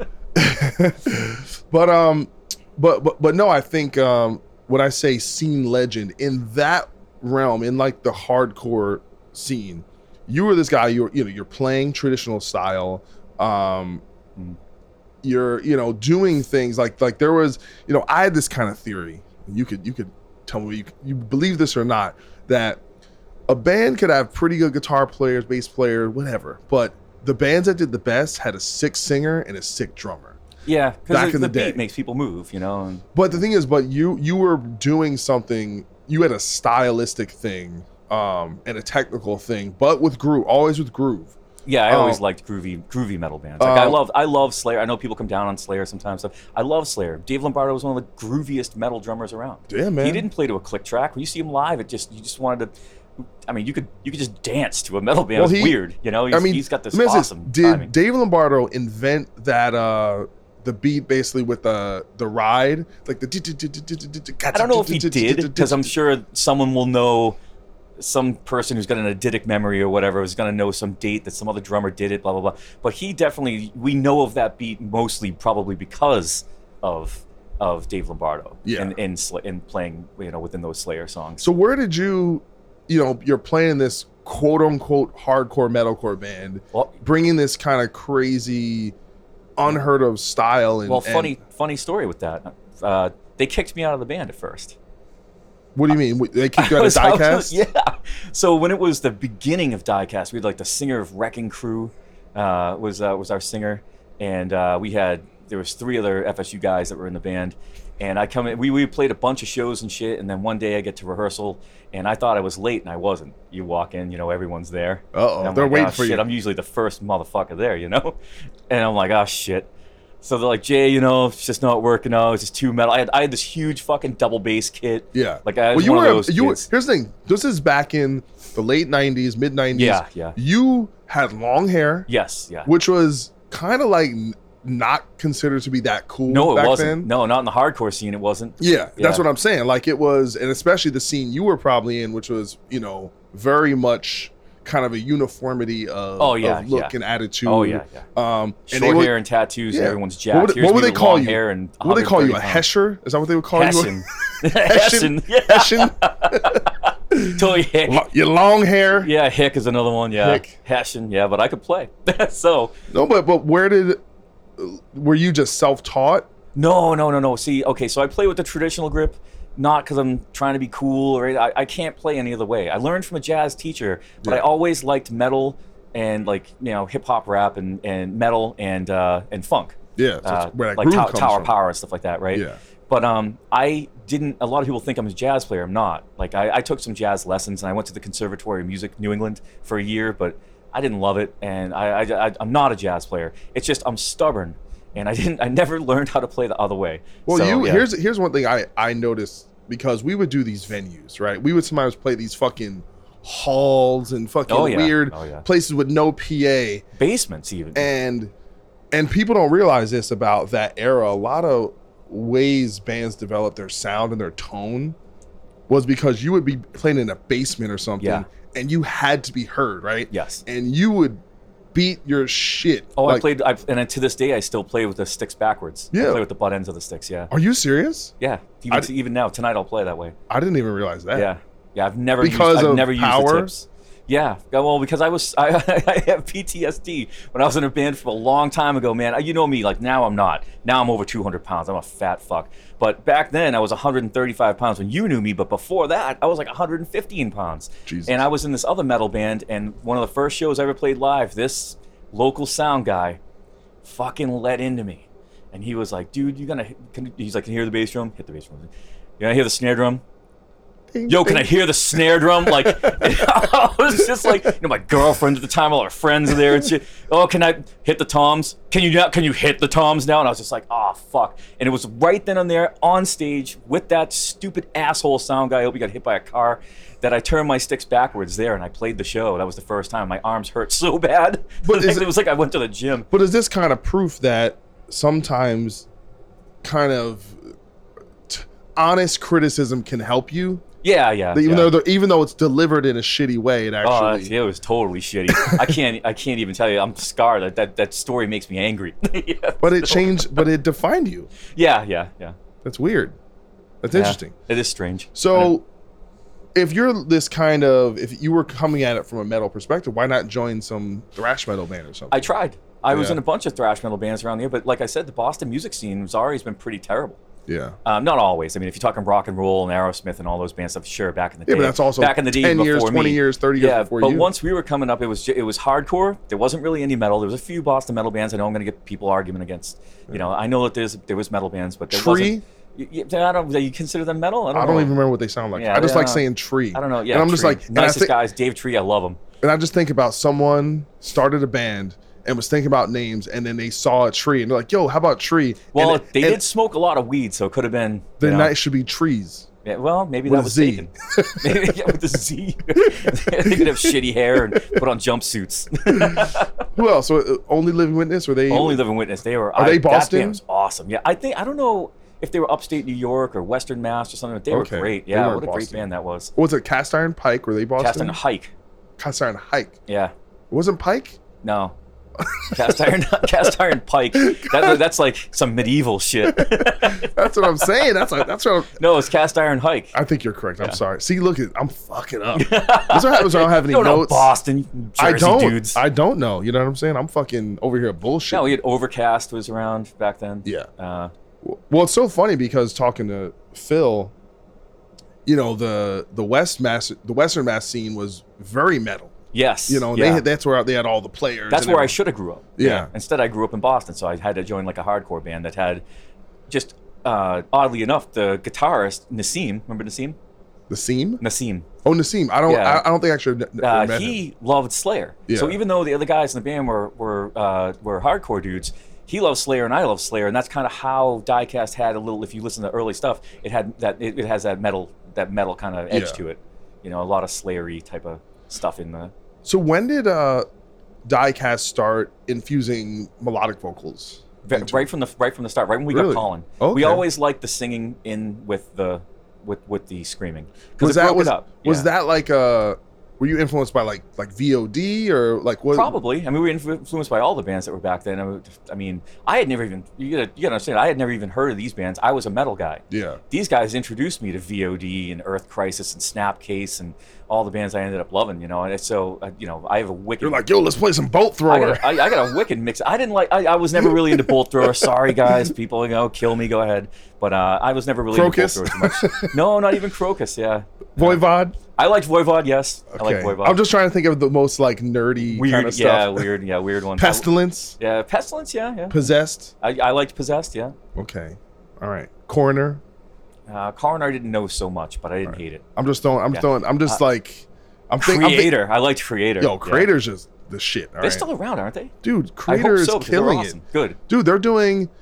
but um, but but but no, I think um, when I say scene legend in that realm, in like the hardcore scene, you were this guy. You're you know you're playing traditional style. Um, mm. You're you know doing things like like there was you know I had this kind of theory. You could you could tell me you, you believe this or not, that a band could have pretty good guitar players, bass players, whatever, but the bands that did the best had a sick singer and a sick drummer. Yeah, back because in the, the the day beat makes people move, you know. And But the thing is, but you you were doing something. You had a stylistic thing um, and a technical thing, but with groove, always with groove. yeah, I Um, always liked groovy, groovy metal bands. Like I um, love, I love Slayer. I know people come down on Slayer sometimes. So I love Slayer. Dave Lombardo was one of the grooviest metal drummers around. Yeah, man. He didn't play to a click track. When you see him live, it just you just wanted to. I mean, you could you could just dance to a metal band. Well, It's he- weird, you know. He's, I mean, he's got this let me ask you awesome Did timing. Dave Lombardo invent that uh, the beat basically with the the ride, like the? I don't know if he did, because I'm sure someone will know. Some person who's got an eidetic memory or whatever is going to know some date that some other drummer did it, blah blah blah. But he definitely, we know of that beat mostly probably because of of Dave Lombardo. Yeah. And in in playing, you know, within those Slayer songs. So where did you, you know, you're playing this quote unquote hardcore metalcore band, Well- bringing this kind of crazy, unheard of style. And Well, and- funny funny story with that. Uh, they kicked me out of the band at first. what do you mean? They kicked you out I of was- I was- Diecast? Yeah. So when it was the beginning of Diecast, we had like the singer of Wrecking Crew uh, was uh, was our singer, and uh, we had there was three other F S U guys that were in the band, and I come in. We we played a bunch of shows and shit, and then one day I get to rehearsal, and I thought I was late, and I wasn't. You walk in, you know, everyone's there. Uh-oh, And I'm they're like, waiting "Oh, for shit, you." I'm usually the first motherfucker there, you know, and I'm like, oh shit. So they're like, Jay, you know, it's just not working out. It's just too metal. I had, I had this huge fucking double bass kit. Yeah. Like I was well, you one were. of those you were, kids. here's the thing. This is back in the late nineties, mid nineties. Yeah, yeah. You had long hair. Yes, yeah. Which was kind of like n- not considered to be that cool. No, it back wasn't. Then. No, not in the hardcore scene. It wasn't. Yeah, Yeah. that's what I'm saying. Like it was, and especially the scene you were probably in, which was, you know, very much kind of a uniformity of, Oh, yeah, of look yeah. and attitude. Oh, yeah, yeah. Um, and Short they would- hair and tattoos, and yeah. everyone's What jacked. would, Here's what would me they with call long you? hair and What would they call you? A one hundred thirty Hesher? Is that what they would call Hessian. you? Hessian. Yeah. Hessian. Totally hick. Lo- Your long hair. Yeah, hick is another one. Yeah, Hick. Hessian. Yeah, but I could play. so No, but but where did? Were you just self-taught? no, no, no, no. See, okay, so I play with the traditional grip, not because I'm trying to be cool or I, I can't play any other way. I learned from a jazz teacher, but I Yeah. always liked metal and like you know hip hop, rap, and and metal and uh, and funk. Yeah, so uh, it's where that like groove Tow- comes Tower from. Power and stuff like that, right? Yeah. But um, I didn't. A lot of people think I'm a jazz player. I'm not. Like I, I took some jazz lessons and I went to the Conservatory of Music, New England, for a year, but I didn't love it, and I, I, I I'm not a jazz player. It's just I'm stubborn, and I didn't. I never learned how to play the other way. Well, So, you yeah. here's here's one thing I I noticed, because we would do these venues, right? We would sometimes play these fucking halls and fucking Oh, yeah. weird Oh, yeah. places with no P A. basements even. and and people don't realize this about that era. A lot of ways bands developed their sound and their tone was because you would be playing in a basement or something, Yeah. and you had to be heard, right? Yes. And you would beat your shit. Oh, I Like, played, I, and to this day, I still play with the sticks backwards. I Yeah. play with the butt ends of the sticks. Yeah. Are you serious? Yeah. Even, I d- even now, tonight, I'll play that way. I didn't even realize that. Yeah, yeah. I've never Because used, I've of never used power? the tips. Yeah, yeah, well, because I was I, I have P T S D when I was in a band for a long time ago, man. You know me, like now I'm not. Now I'm over two hundred pounds. I'm a fat fuck. But back then I was one hundred thirty-five pounds when you knew me. But before that, I was like one hundred fifteen pounds. Jesus. And I was in this other metal band, and one of the first shows I ever played live, this local sound guy fucking let into me, and he was like, "Dude, you gonna?" Can, he's like, "Can you hear the bass drum? Hit the bass drum. You gonna hear the snare drum? yo, can I hear the snare drum? Like, I was just like, you know, my girlfriend at the time, all our friends are there and shit. Oh, can I hit the toms? Can you now? Can you hit the toms now? And I was just like, oh, fuck. And it was right then and there on stage with that stupid asshole sound guy. I hope he got hit by a car. That I turned my sticks backwards there and I played the show. That was the first time. My arms hurt so bad. But it was like I went to the gym. But is this kind of proof that sometimes kind of t- honest criticism can help you? Yeah, yeah. Even yeah. though even though it's delivered in a shitty way, it actually. Oh, yeah, it was totally shitty. I can't. I can't even tell you. I'm scarred. That that, that story makes me angry. yeah, but it changed. But it defined you. Yeah, yeah, yeah. That's weird. That's yeah, interesting. It is strange. So, if you're this kind of, if you were coming at it from a metal perspective, why not join some thrash metal band or something? I tried. I was Yeah. in a bunch of thrash metal bands around here, but like I said, the Boston music scene has always been pretty terrible. Yeah. Um, not always. I mean, if you're talking rock and roll and Aerosmith and all those bands stuff, sure, back in the day. Yeah, but that's also back in the day ten before years, me. twenty years, thirty years yeah, before but you. once we were coming up, it was ju- it was hardcore. There wasn't really any metal. There was a few Boston metal bands. I know I'm going to get people arguing against. You know, I know that there's there was metal bands, but there Tree? wasn't. You, you, I don't. You consider them metal? I don't, I don't know. even remember what they sound like. Yeah, I just yeah, like I don't- saying Tree. I don't know. Yeah, and I'm just Tree. like, and I nicest think- guys. Dave Tree, I love him. And I just think about someone started a band and was thinking about names, and then they saw a tree, and they're like, "Yo, how about Tree?" Well, and, they and did smoke a lot of weed, so it could have been. Then you know, that should be Trees. Yeah, well, maybe With that a was Z. taken. Maybe yeah, with the Z. They could have shitty hair and put on jumpsuits. Who else? So, uh, Only Living Witness? Were they Only Living Witness. They were. Are I, they That Boston? band was awesome. Yeah, I think I don't know if they were upstate New York or Western Mass or something. But they Okay. were great. They Yeah, weren't what a great Boston. band that was. Was it Cast Iron Pike? Were they Boston? Cast Iron Hike. Cast Iron Hike. Yeah. It wasn't Pike? No. Cast Iron. Cast Iron Pike. That, that's like some medieval shit. That's what I'm saying. That's like, that's what I'm, No, it's Cast Iron Hike. I think you're correct. I'm sorry. See, look, at I'm fucking up. That's what happens when I don't have any You don't know notes. Boston, you I Jersey don't. dudes. I don't know. You know what I'm saying? I'm fucking over here bullshit. No, we had Overcast was around back then. Yeah. Uh, Well, it's so funny because talking to Phil, you know, the the West Mass, the Western Mass scene was very metal. yes. You know, yeah. they had, that's where they had all the players. That's and where I everything. should have grew up. Yeah. Instead, I grew up in Boston, so I had to join like a hardcore band that had just uh, oddly enough the guitarist Nassim. Remember Nassim? Nassim? Nassim. Oh, Nassim. I don't. Yeah. I, I don't think I actually n- Uh, met him. he loved Slayer. Yeah. So even though the other guys in the band were were uh, were hardcore dudes, he loved Slayer and I love Slayer, and that's kind of how Diecast had a little. If you listen to early stuff, it had that it, it has that metal that metal kind of edge Yeah. to it. You know, a lot of Slayer-y type of stuff in the. So when did uh, Diecast start infusing melodic vocals? Ve- Right from the right from the start, right when we Really? got Colin, Okay. we always liked the singing in with the with with the screaming because Was it that broke was it up. was Yeah. that like uh were you influenced by like like V O D or like what? Probably. I mean, we were influ- influenced by all the bands that were back then. I mean, I mean, I had never even you gotta you gotta understand. I had never even heard of these bands. I was a metal guy. Yeah. These guys introduced me to V O D and Earth Crisis and Snapcase and all the bands I ended up loving. You know, and it's so uh, you know, I have a wicked. You're like, yo, let's play some Bolt I Thrower. got, a, I, I got a wicked mix. I didn't like. I, I was never really into Bolt Thrower. Sorry, guys. People, you know, kill me. Go ahead. But uh, I was never really Crocus? into Bolt Thrower too much. No, not even Crocus. Yeah. Voivod. I liked Voivod. Yes, I like Okay. Voivod. I'm just trying to think of the most like nerdy weird. kind of yeah, stuff. weird. Yeah, weird ones. Pestilence. Yeah, Pestilence. Yeah, yeah. Possessed. I, I liked Possessed. Yeah. Okay. All right. Coroner. Uh, Coroner I didn't know so much, but I didn't hate it. I'm just throwing. I'm Yeah. throwing. I'm just Uh, like. I'm thinking. Creator. I liked Creator. Yo, Yeah. Creator's just the shit. All They're right. still around, aren't they? Dude, I hope Creator is so, because they're killing awesome. it. Good. Dude, they're doing.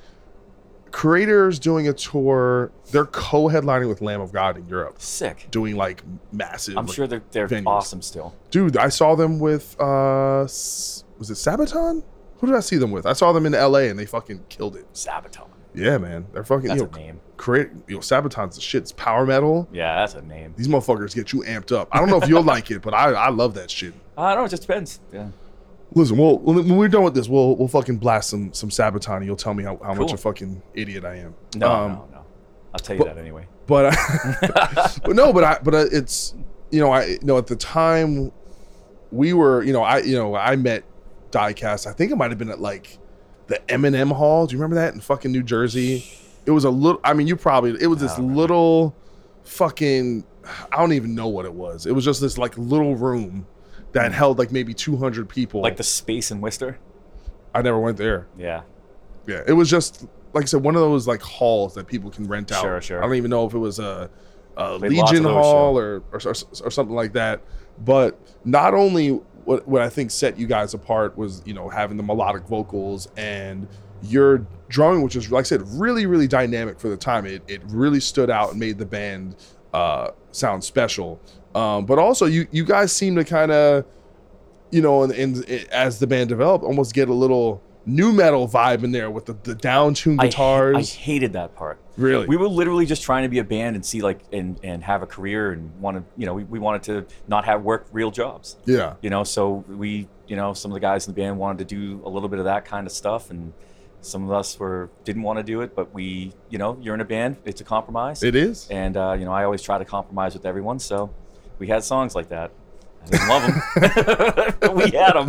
Creator's doing a tour. They're co-headlining with Lamb of God in Europe. Sick. Doing like massive. I'm like, sure they're they're venues. awesome still. Dude, I saw them with. uh S- Was it Sabaton? Who did I see them with? I saw them in L A and they fucking killed it. Sabaton. Yeah, man. They're fucking. That's yo, a name. Create, yo, Sabaton's the shit. It's power metal. Yeah, that's a name. These motherfuckers get you amped up. I don't know if you'll like it, but I, I love that shit. I don't know. It just depends. Yeah. Listen, we'll, when we're done with this, we'll we'll fucking blast some some Sabaton, and you'll tell me how, how much Cool. a fucking idiot I am. No, Um, no, no. I'll tell you but- that anyway. But, but no, but I but uh, it's you know I you know at the time we were you know I you know I met Diecast. I think it might have been at like the M and M Hall. Do you remember that in fucking New Jersey? It was a little. I mean, you probably. It was this little fucking. I don't even know what it was. It was just this like little room that held like maybe two hundred people. Like the space in Worcester. I never went there. Yeah. Yeah, it was just like I said, one of those like halls that people can rent out. Sure, sure. I don't even know if it was a uh, Played lots Legion of those Hall or, or or or something like that. But not only what what I think set you guys apart was, you know, having the melodic vocals and your drumming, which is, like I said, really really dynamic for the time. It it really stood out and made the band uh, sound special. Um, but also you you guys seem to kind of, you know, and, and as the band developed, almost get a little nu metal vibe in there with the, the down-tuned guitars. I, I hated that part. Really? We were literally just trying to be a band and see like and, and have a career and wanted, you know, we, we wanted to not have work real jobs. Yeah. You know, so we, you know, some of the guys in the band wanted to do a little bit of that kind of stuff, and some of us were didn't want to do it, but we, you know, you're in a band, it's a compromise. It is. And uh, you know, I always try to compromise with everyone, so we had songs like that. I didn't love them. We had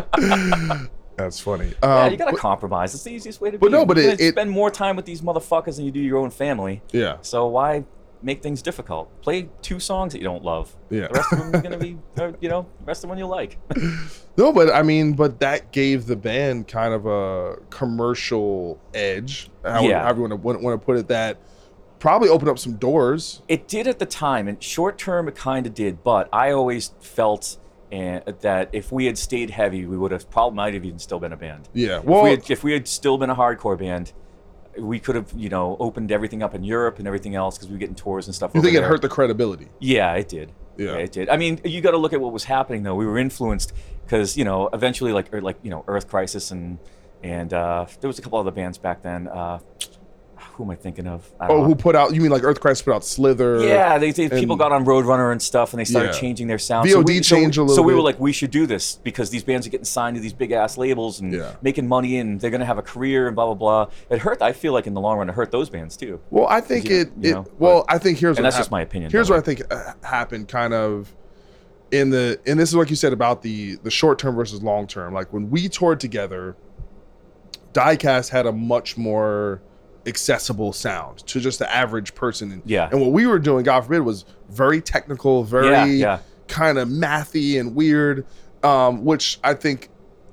them. That's funny. Um, Yeah, you gotta but, compromise. It's the easiest way to but be. no, but You're it- gonna it- spend more time with these motherfuckers than you do your own family. Yeah. So why make things difficult? Play two songs that you don't love. Yeah. The rest of them are gonna be, uh, you know, the rest of them you like. No, but I mean, but that gave the band kind of a commercial edge. How, Yeah. However you want to, want to put it, that probably opened up some doors. It did at the time, and short term it kind of did. But I always felt and that if we had stayed heavy, we would have probably might have even still been a band. Yeah, if well- we had, if we had still been a hardcore band, we could have, you know, opened everything up in Europe and everything else because we were getting tours and stuff. You over think it there. hurt the credibility? Yeah, it did. Yeah. it did. I mean, you got to look at what was happening though. We were influenced because, you know, eventually like or like you know Earth Crisis and and uh, there was a couple other bands back then. Uh, who am I thinking of? I don't Oh, know. who put out? You mean like Earth Crisis put out Slither? Yeah, they, they and- people got on Roadrunner and stuff, and they started Yeah. changing their sound. V O D so we, changed so, a little So we were bit. like, we should do this because these bands are getting signed to these big ass labels and Yeah. making money, and they're gonna have a career and blah blah blah. It hurt. I feel like in the long run, it hurt those bands too. Well, I think You know- it. you it know, well, but- I think here's and what that's just hap- my opinion. Here's by what the I think uh, happened, kind of in the and this is like you said about the the short term versus long term. Like when we toured together, Diecast had a much more accessible sound to just the average person. Yeah. And what we were doing, God forbid, was very technical, very Yeah, yeah. kind of mathy and weird, um, which I think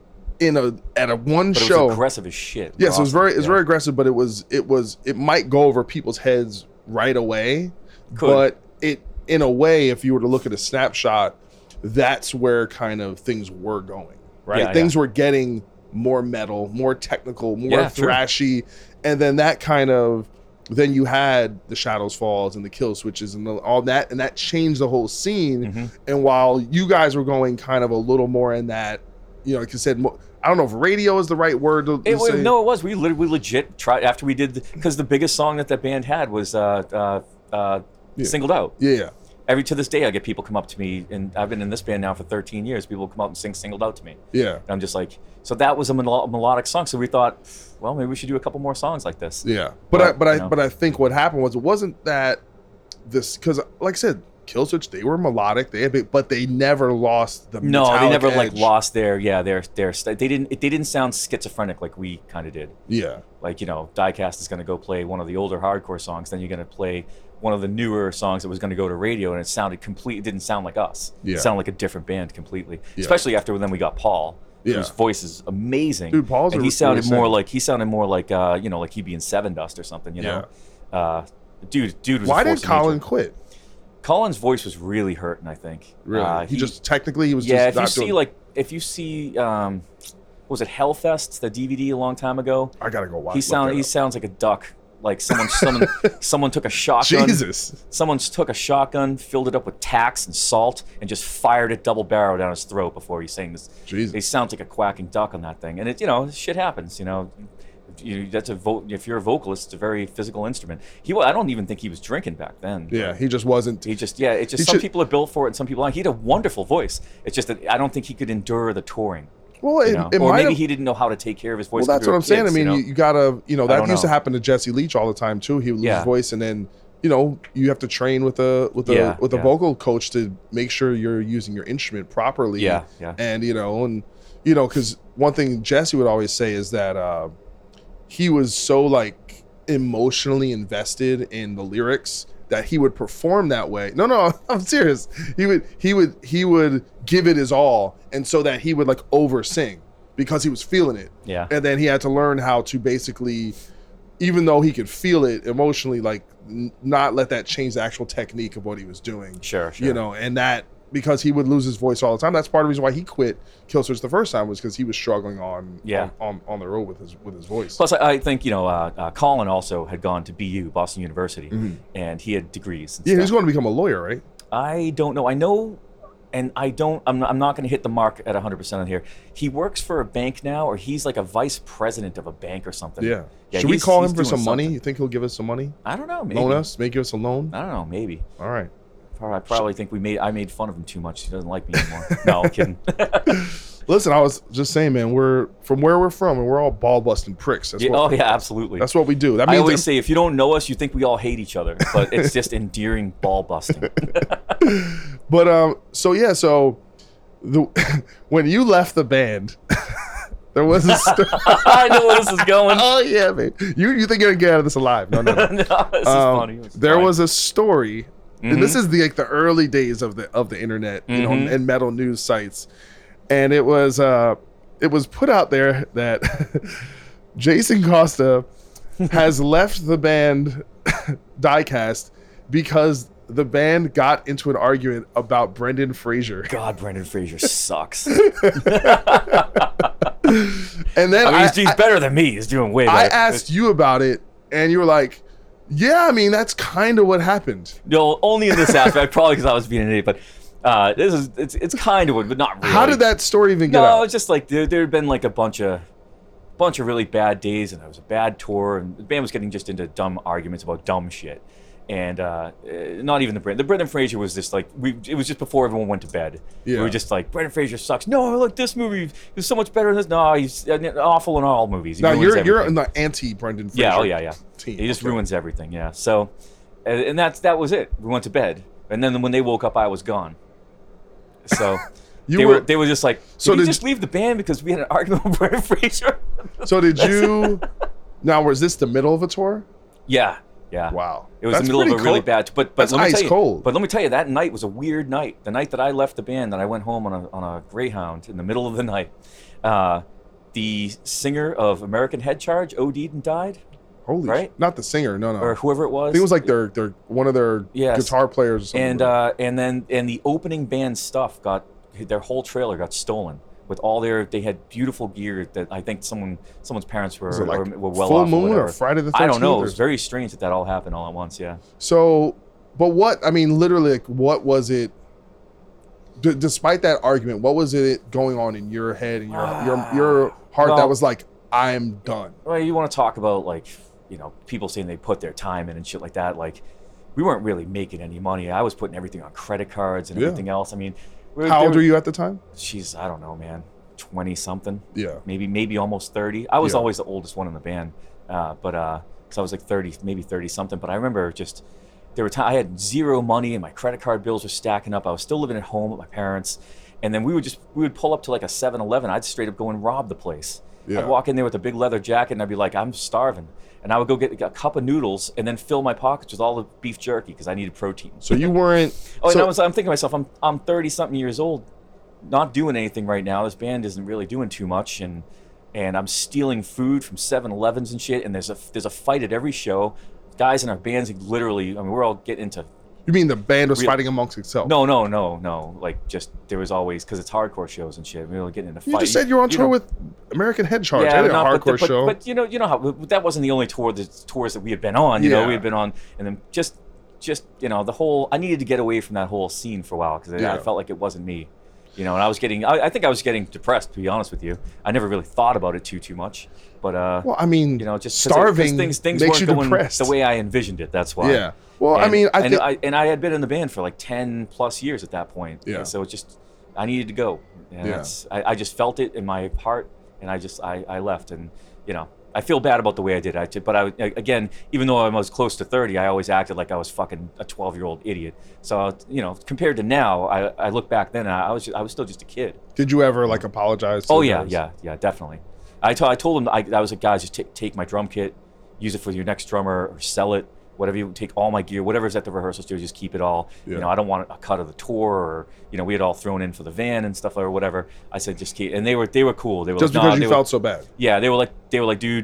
in a at a one But it show was aggressive as shit. Yes, it was very it was Yeah. very aggressive, but it was it was it might go over people's heads right away. Could. But it in a way, if you were to look at a snapshot, that's where kind of things were going. Right? Yeah, things yeah. were getting more metal, more technical, more Yeah, true. thrashy. And then that kind of then you had the Shadows Falls and the Kill Switches and the, all that, and that changed the whole scene. Mm-hmm. And while you guys were going kind of a little more in that, you know, like I said, mo- I don't know if radio is the right word to, to It, was- say. no, it was. We literally legit tried after we did because the, the biggest song that that band had was uh, uh, uh, Yeah. "Singled Out." Yeah. Every to this day, I get people come up to me, and I've been in this band now for thirteen years. People come up and sing "Singled Out" to me. Yeah. And I'm just like, so that was a melo- melodic song. So we thought, well, maybe we should do a couple more songs like this. Yeah, but I but you I know. but I think what happened was it wasn't that this because like I said, Killswitch, they were melodic, they had big, but they never lost the No, they metallic never like edge. lost their yeah their their st- they didn't they didn't sound schizophrenic like we kind of did. Yeah, Like, you know, Diecast is going to go play one of the older hardcore songs, then you're going to play one of the newer songs that was going to go to radio, and it sounded complete. It didn't sound like us. Yeah. It sounded like a different band completely. Yeah. Especially after then we got Paul, Yeah. whose voice is amazing. Dude, Paul's and a he really sounded more singer. like he sounded more like uh, you know, like he'd be in Seven Dust or something. You know, uh, dude, dude was. Why a force did of nature. Colin quit? Colin's voice was really hurting. I think. Really, Uh, he, just technically he was yeah. just If you not see doing. like if you see um, what was it Hellfest, the D V D a long time ago? I gotta go watch. He look sound that he up. sounds like a duck. Like someone someone someone took a shotgun. Jesus. Someone took a shotgun, filled it up with tacks and salt, and just fired it double barrel down his throat before he sang this. Jesus. He sounds like a quacking duck on that thing, and it you know shit happens. You know, you that's a vo- if you're a vocalist, it's a very physical instrument. He wa- I don't even think he was drinking back then. Yeah, he just wasn't. He just yeah. It's just He some should- people are built for it, and some people aren't. He had a wonderful voice. It's just that I don't think he could endure the touring. Well, you it, know? it or might maybe have- he didn't know how to take care of his Well, voice. 'cause that's we what were I'm saying. kids, I mean, you know? you, you gotta, you know, I that don't used to know. happen to Jesse Leach all the time too. He would lose Yeah. his voice, and then, you know, you have to train with a with a Yeah, with a yeah. vocal coach to make sure you're using your instrument properly. Yeah, yeah. And you know, and you know, because one thing Jesse would always say is that uh, he was so like emotionally invested in the lyrics that he would perform that way. No, no, I'm serious. He would he would he would give it his all, and so that he would like over sing because he was feeling it. Yeah. And then he had to learn how to basically, even though he could feel it emotionally, like n- not let that change the actual technique of what he was doing. Sure, sure. You know, and that because he would lose his voice all the time. That's part of the reason why he quit Killswitch the first time was because he was struggling on, Yeah. on, on on the road with his with his voice. Plus, I, I think you know, uh, uh, Colin also had gone to B U, Boston University, Mhm. and he had degrees. And Yeah, stuff. he's going to become a lawyer, right? I don't know. I know, and I don't. I'm not, I'm not going to hit the mark at one hundred percent on here. He works for a bank now, or he's like a vice president of a bank or something. Yeah. yeah Should we he's- call he's him for doing some money? something. You think he'll give us some money? I don't know. Maybe. Loan us? Make us a loan? I don't know. Maybe. All right. Probably, I probably think we made. I made fun of him too much. He doesn't like me anymore. No, I'm kidding. Listen, I was just saying, man, we're from where we're from, and we're all ball busting pricks. That's Yeah, what, oh yeah, absolutely. That's what we do. That I means always say, if you don't know us, you think we all hate each other, but it's just endearing ball busting. But um, so yeah, so the when you left the band, there was a story. I know where this is going. Oh yeah, man. You you think you're gonna get out of this alive? No, no, no. No, this is Um, funny. It's there fine. was a story. And this is the like the early days of the of the internet, you know, Mhm. and metal news sites, and it was uh, it was put out there that Jason Costa has left the band Diecast because the band got into an argument about Brendan Fraser. God, Brendan Fraser sucks. And then I mean, I, he's, he's I- better than me. He's doing way I better. asked you about it, and you were like, "Yeah, I mean, that's kind of what happened." No, only in this aspect, probably because I was being an idiot. But uh, this is it's it's kind of, but not really. How did that story even get No, out? it's just like there there had been like a bunch of bunch of really bad days, and it was a bad tour, and the band was getting just into dumb arguments about dumb shit. And uh, eh, not even the Brendan. The Brendan Fraser was just like we. It was just before everyone went to bed. Yeah. We were just like Brendan Fraser sucks. No, look, this movie is so much better than this. No, he's uh, awful in all movies. He Now ruins you're you're everything. in the anti Brendan Fraser. Yeah, oh yeah, yeah. Team. He just Okay. ruins everything. Yeah. So, and, and that's that was it. We went to bed, and then when they woke up, I was gone. So You they were- were they were just like, So did you did- just leave the band because we had an argument with Brendan Fraser? So did you? Now was this the middle of a tour? Yeah, yeah. Wow. It was That's the middle of a pretty really cold. bad. But but That's let me ice tell you, cold. But let me tell you, that night was a weird night. The night that I left the band, that I went home on a on a Greyhound in the middle of the night. Uh, the singer of American Head Charge OD'd and died. Holy, Right? sh- not the singer. No, no. Or whoever it was. I think it was like their their one of their Yes. guitar players or something. And uh, and then and the opening band stuff got their whole trailer got stolen with all their they had beautiful gear that I think someone someone's parents were Was it like were, were well Full off or Moon or whatever. Friday the I don't know. thirteenth It was or- very strange that that all happened all at once. Yeah. So, but what I mean, literally, like, what was it? D- despite that argument, what was it going on in your head and your your your heart that well- was like, I'm done? Well, you want to talk about like you know people saying they put their time in and shit like that. Like we weren't really making any money. I was putting everything on credit cards and Yeah. everything else. I mean, we How they old were you at the time? She's I don't know, man, twenty something. Yeah. Maybe maybe almost thirty. I was Yeah. always the oldest one in the band, uh, but uh, so I was like thirty, maybe thirty something. But I remember just there were times I had zero money and my credit card bills were stacking up. I was still living at home with my parents, and then we would just we would pull up to like a seven eleven. I'd straight up go and rob the place. Yeah. I'd walk in there with a big leather jacket and I'd be like, I'm starving. And I would go get a cup of noodles and then fill my pockets with all the beef jerky because I needed protein. So you weren't. Oh, so, and I was, I'm thinking to myself, I'm I'm thirty something years old, not doing anything right now. This band isn't really doing too much, and and I'm stealing food from seven elevens and shit. And there's a there's a fight at every show. Guys in our bands literally, I mean, we're all getting into. You mean the band was Real- fighting amongst itself? No, no, no, no. Like just there was always because it's hardcore shows and shit. We were getting into You fight. just said you were on you tour know. with American Head Charge. Yeah, I but, did a not, hardcore but, but, show. but you know, you know how that wasn't the only tour, the tours that we had been on. You Yeah. know, we had been on, and then just, just you know, the whole. I needed to get away from that whole scene for a while because Yeah. I felt like it wasn't me. You know, and I was getting. I, I think I was getting depressed. To be honest with you, I never really thought about it too too much. But uh, well, I mean, you know, just 'cause it- 'cause starving things things makes weren't you going depressed. the way I envisioned it. That's why. Yeah. Well, I And- mean, I and think- I and I had been in the band for like ten plus years at that point. Yeah. And so it just I needed to go. And Yeah. that's, I, I just felt it in my heart, and I just I, I left, and you know I feel bad about the way I did. I did, but I again, even though I was close to thirty, I always acted like I was fucking a twelve year old idiot. So you know, compared to now, I, I look back then, and I was I was still just a kid. Did you ever like apologize? To Oh the yeah, guys? yeah, yeah, definitely. I told I told him I, I was like, guys, just take take my drum kit, use it for your next drummer, or sell it. Whatever you take, all my gear, whatever's at the rehearsal studio, just keep it all. Yeah. You know, I don't want a cut of the tour, or you know, we had all thrown in for the van and stuff or whatever. I said, just keep, and they were they were cool. They were Just like, because nah, you they felt were, so bad. Yeah, they were like they were like, dude, just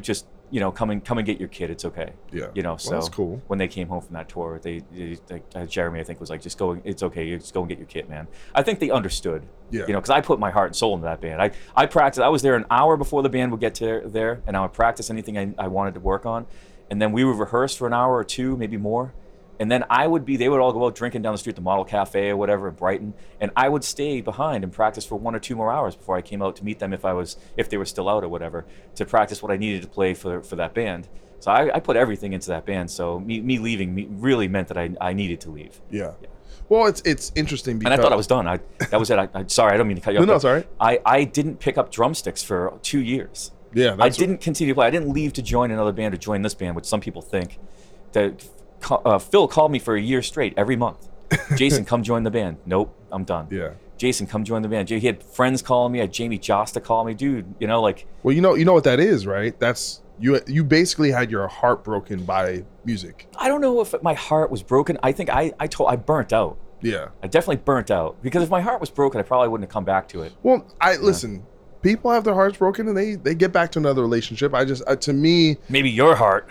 you know, come and come and get your kid. It's okay. Yeah. You know, Well, so that's cool. when they came home from that tour, they, they, they uh, Jeremy, I think, was like, just go. It's okay. You just go and get your kid, man. I think they understood. Yeah. You know, because I put my heart and soul into that band. I I practiced. I was there an hour before the band would get to there, and I would practice anything I, I wanted to work on, and then we would rehearse for an hour or two, maybe more. And then I would be, they would all go out drinking down the street, the Model Cafe or whatever in Brighton. And I would stay behind and practice for one or two more hours before I came out to meet them if I was, if they were still out or whatever, to practice what I needed to play for for that band. So I, I put everything into that band. So me, me leaving me really meant that I, I needed to leave. Yeah. yeah. Well, it's it's interesting because... And I thought I was done. I That was it. I, I, sorry, I don't mean to cut you off. No, no, sorry. I, I didn't pick up drumsticks for two years. Yeah. I didn't continue to play. I didn't leave to join another band or join this band, which some people think. That uh, Phil called me for a year straight every month. Jason, come join the band. Nope, I'm done. Yeah. Jason, come join the band. He had friends calling me. I had Jamie Josta call me, dude. You know, like. Well, you know, you know what that is, right? That's you. You basically had your heart broken by music. I don't know if my heart was broken. I think I I told I burnt out. Yeah. I definitely burnt out because if my heart was broken, I probably wouldn't have come back to it. Well, I listen. People have their hearts broken and they they get back to another relationship. I just uh, to me. Maybe your heart.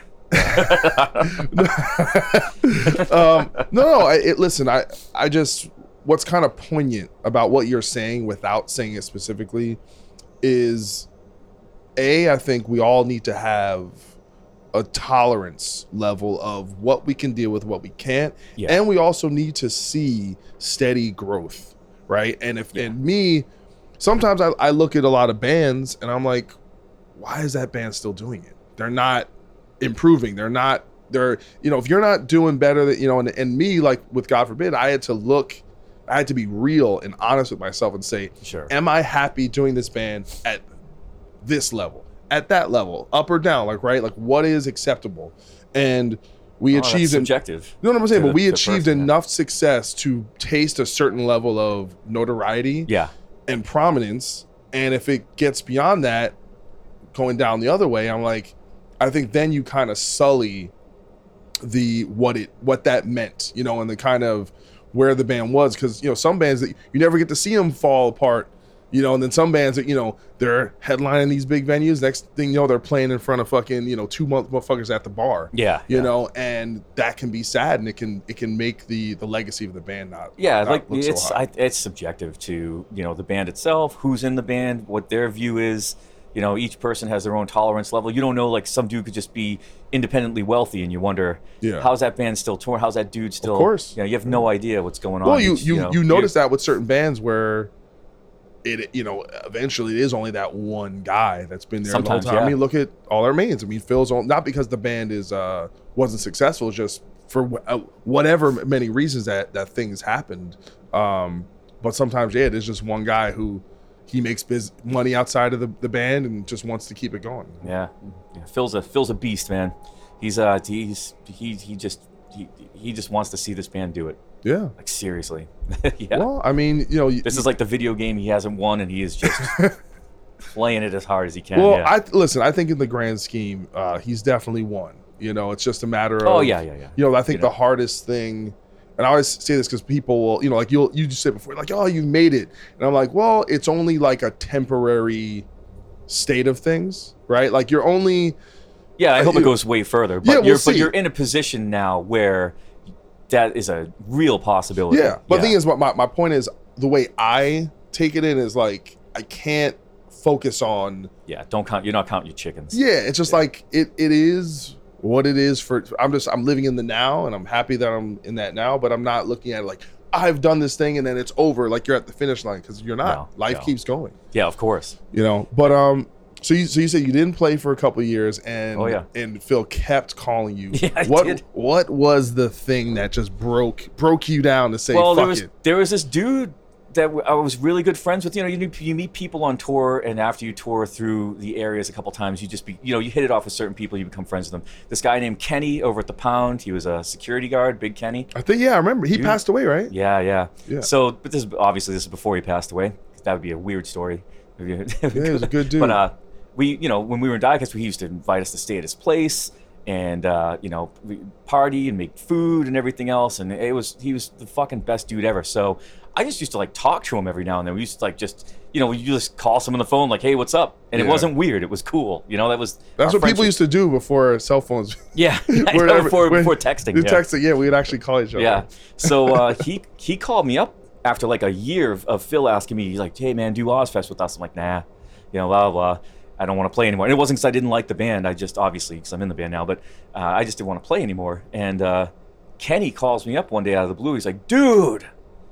um, no, no. I, it, listen, I, I just what's kind of poignant about what you're saying, without saying it specifically, is a. I think we all need to have a tolerance level of what we can deal with, what we can't, yeah. and we also need to see steady growth, right? And if yeah. and me, sometimes I, I look at a lot of bands and I'm like, why is that band still doing it? They're not improving. They're not, they're, you know, if you're not doing better, that, you know, and, and me, like with God Forbid, I had to look, I had to be real and honest with myself and say, sure. am I happy doing this band at this level, at that level, up or down? Like, right? Like, what is acceptable? And we oh, achieved, that's subjective. No, no, I'm saying, to, but we achieved person, enough yeah. success to taste a certain level of notoriety yeah. and prominence. And if it gets beyond that, going down the other way, I'm like, I think then you kind of sully the what it what that meant, you know, and the kind of where the band was, because, you know, some bands that you never get to see them fall apart, you know, and then some bands that, you know, they're headlining these big venues. Next thing you know, they're playing in front of fucking, you know, two motherfuckers at the bar. Yeah, you yeah. know, and that can be sad, and it can it can make the the legacy of the band not yeah not like look it's so high. I, it's subjective to, you know, the band itself, who's in the band, what their view is. You know, each person has their own tolerance level. You don't know, like, some dude could just be independently wealthy, and you wonder, yeah. how's that band still touring? How's that dude still? Of course. You know, you have no idea what's going on. Well, you each, you, you, know, you notice that with certain bands where it, you know, eventually it is only that one guy that's been there Sometimes, the whole time. yeah. I mean, look at All Our Mains. I mean, Phil's on, not because the band is uh wasn't successful, it's just for wh- uh, whatever many reasons that that things happened. Um, but sometimes, yeah, there's just one guy who he makes biz- money outside of the, the band and just wants to keep it going. Yeah. yeah, Phil's a Phil's a beast, man. He's uh he's he he just he he just wants to see this band do it. Yeah. Like, seriously. yeah. Well, I mean, you know, this is like the video game he hasn't won, and he is just playing it as hard as he can. Well, yeah. I listen. I think in the grand scheme, uh, he's definitely won. You know, it's just a matter of. Oh yeah, yeah, yeah. You know, I think You know. the hardest thing, and I always say this because people will, you know, like you'll you just said before, like, oh, you made it, and I'm like, well, it's only like a temporary state of things, right? Like you're only. Yeah, I uh, hope you- it goes way further. But Yeah, we'll you're see. but you're in a position now where that is a real possibility. Yeah, but the thing is, my, my my point is the way I take it in is like I can't focus on. Yeah, don't count. You're not counting your chickens. Yeah, it's just like it it is what it is for. I'm just I'm living in the now, and I'm happy that I'm in that now. But I'm not looking at it like I've done this thing and then it's over. Like you're at the finish line, because you're not. No, Life no. keeps going. Yeah, of course. You know, but um. So you so you said you didn't play for a couple of years, and Oh, yeah. and Phil kept calling you. Yeah, I what did. what was the thing that just broke broke you down to say well, fuck there was it? there was this dude that w- I was really good friends with. You know, you meet- you meet people on tour, and after you tour through the areas a couple times, you just be you know you hit it off with certain people, you become friends with them. This guy named Kenny over at the Pound, he was a security guard, Big Kenny. I think yeah, I remember he Dude. passed away, right? Yeah, yeah, Yeah. So, but this is obviously this is before he passed away. That would be a weird story. Yeah, he was a good dude. But uh, we, you know, when we were in Diecast, he used to invite us to stay at his place, and uh, you know, we party and make food and everything else. And it was he was the fucking best dude ever. So I just used to like talk to him every now and then. We used to like just, you know, you just call someone on the phone like, hey, what's up? And Yeah. it wasn't weird. It was cool. You know, that was That's our what people friendship. used to do before cell phones. Yeah, I know, Wherever- before, when- before texting. We yeah. texted, yeah, we'd actually call each other. Yeah. So uh, he he called me up after like a year of, of Phil asking me, he's like, hey man, do Ozfest with us. I'm like, nah, you know, blah, blah, blah. I don't want to play anymore. And it wasn't because I didn't like the band. I just, obviously, because I'm in the band now, but uh, I just didn't want to play anymore. And uh, Kenny calls me up one day out of the blue. He's like, dude,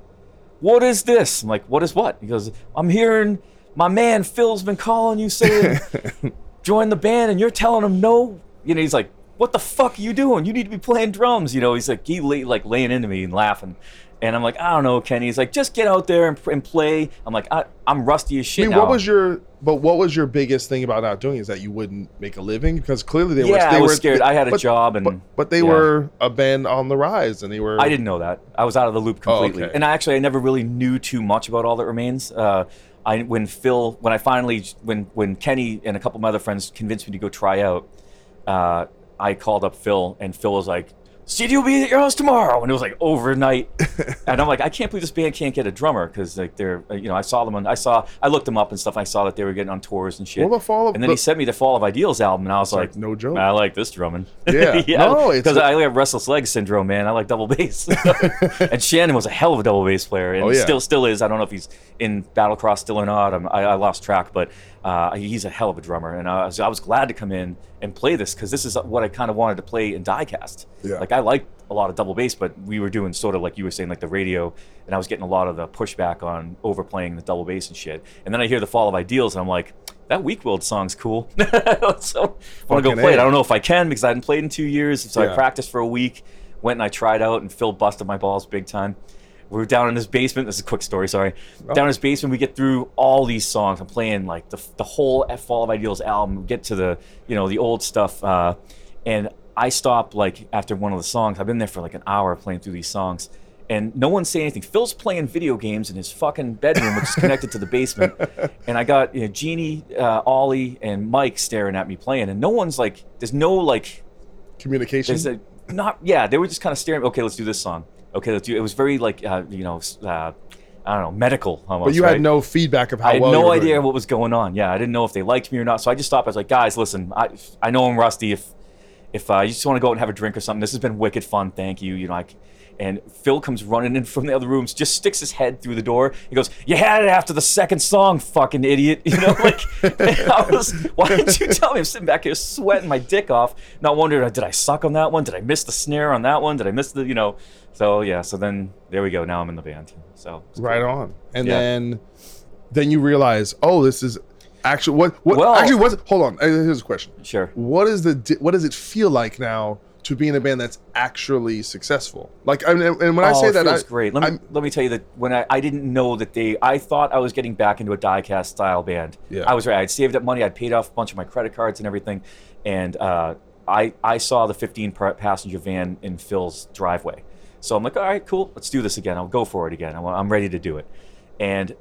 what is this? I'm like, what is what? He goes, I'm hearing my man Phil's been calling you saying, join the band, and you're telling him no. You know, he's like, what the fuck are you doing? You need to be playing drums. You know, he's like, he lay, like laying into me and laughing. And I'm like, I don't know, Kenny. He's like, just get out there and, and play. I'm like, I, I'm rusty as I shit mean, now. what was your but what was your biggest thing about not doing? Is that you wouldn't make a living? Because clearly they were. Yeah, They I was were, scared. they- I had a but- job and- but, but they yeah. were a band on the rise, and they were. I didn't know that. I was out of the loop completely. Oh, okay. And I actually, I never really knew too much about All That Remains. Uh, I when Phil, when I finally, when when Kenny and a couple of my other friends convinced me to go try out, uh, I called up Phil, and Phil was like, C D will be at your house tomorrow, and it was like overnight. And I'm like, I can't believe this band can't get a drummer, because like they're, uh, you know, I saw them on, I saw, I looked them up and stuff. And I saw that they were getting on tours and shit. Well, the Fall of- and then he the- sent me the Fall of Ideals album, and I was like, no joke. I like this drumming. Yeah. No, it's- because I have restless leg syndrome, man. I like double bass. And Shannon was a hell of a double bass player, and Oh, he yeah. still still is. I don't know if he's in Battlecross still or not. I'm, I, I lost track, but uh, he's a hell of a drummer, and I was, I was glad to come in and play this, because this is what I kind of wanted to play in diecast. Yeah. Like I liked a lot of double bass, but we were doing sort of like you were saying, like the radio, and I was getting a lot of the pushback on overplaying the double bass and shit. And then I hear the Fall of Ideals, and I'm like, that Weak Willed song's cool. So I want to go Fucking play it. A. I don't know if I can, because I hadn't played in two years. So Yeah. I practiced for a week, went and I tried out, and Phil busted my balls big time. We were down in his basement. This is a quick story, sorry. Oh. Down in his basement, we get through all these songs. I'm playing like the the whole F Fall of Ideals album. We get to the, you know, the old stuff, uh, and I stop like after one of the songs. I've been there for like an hour playing through these songs, and no one's saying anything. Phil's playing video games in his fucking bedroom, which is connected to the basement, and I got, you know, Jeannie, uh, Ollie, and Mike staring at me playing, and no one's like, there's no like communication. There's a, not yeah, they were just kind of staring. Okay, let's do this song. Okay, let's do. It was very like uh, you know, uh, I don't know, medical almost. But you right? had no feedback of how I had well you no were idea doing. what was going on. Yeah, I didn't know if they liked me or not. So I just stopped. I was like, guys, listen, I I know I'm rusty. If if uh, you just want to go out and have a drink or something, this has been wicked fun. Thank you. You know, I. c- And Phil comes running in from the other rooms, just sticks his head through the door. He goes, "You had it after the second song, fucking idiot." You know, like I was. Why didn't you tell me? I'm sitting back here sweating my dick off, not wondering, did I suck on that one? Did I miss the snare on that one? Did I miss the, you know? So yeah. So then there we go. Now I'm in the band. So it's Right cool. on. And Yeah. then then you realize, oh, this is actually what what Well- actually what's hold on. uh, Here's a question. Sure. What is the di- what does it feel like now to be in a band that's actually successful? Like I mean, and when I Oh, say it that, feels I, great. Let me I'm- let me tell you that when I, I didn't know that they, I thought I was getting back into a diecast style band. Yeah. I was right. I'd saved up money. I'd paid off a bunch of my credit cards and everything, and uh, I I saw the fifteen pa- passenger van in Phil's driveway. So I'm like, all right, cool. Let's do this again. I'll go for it again. I'm, I'm ready to do it. And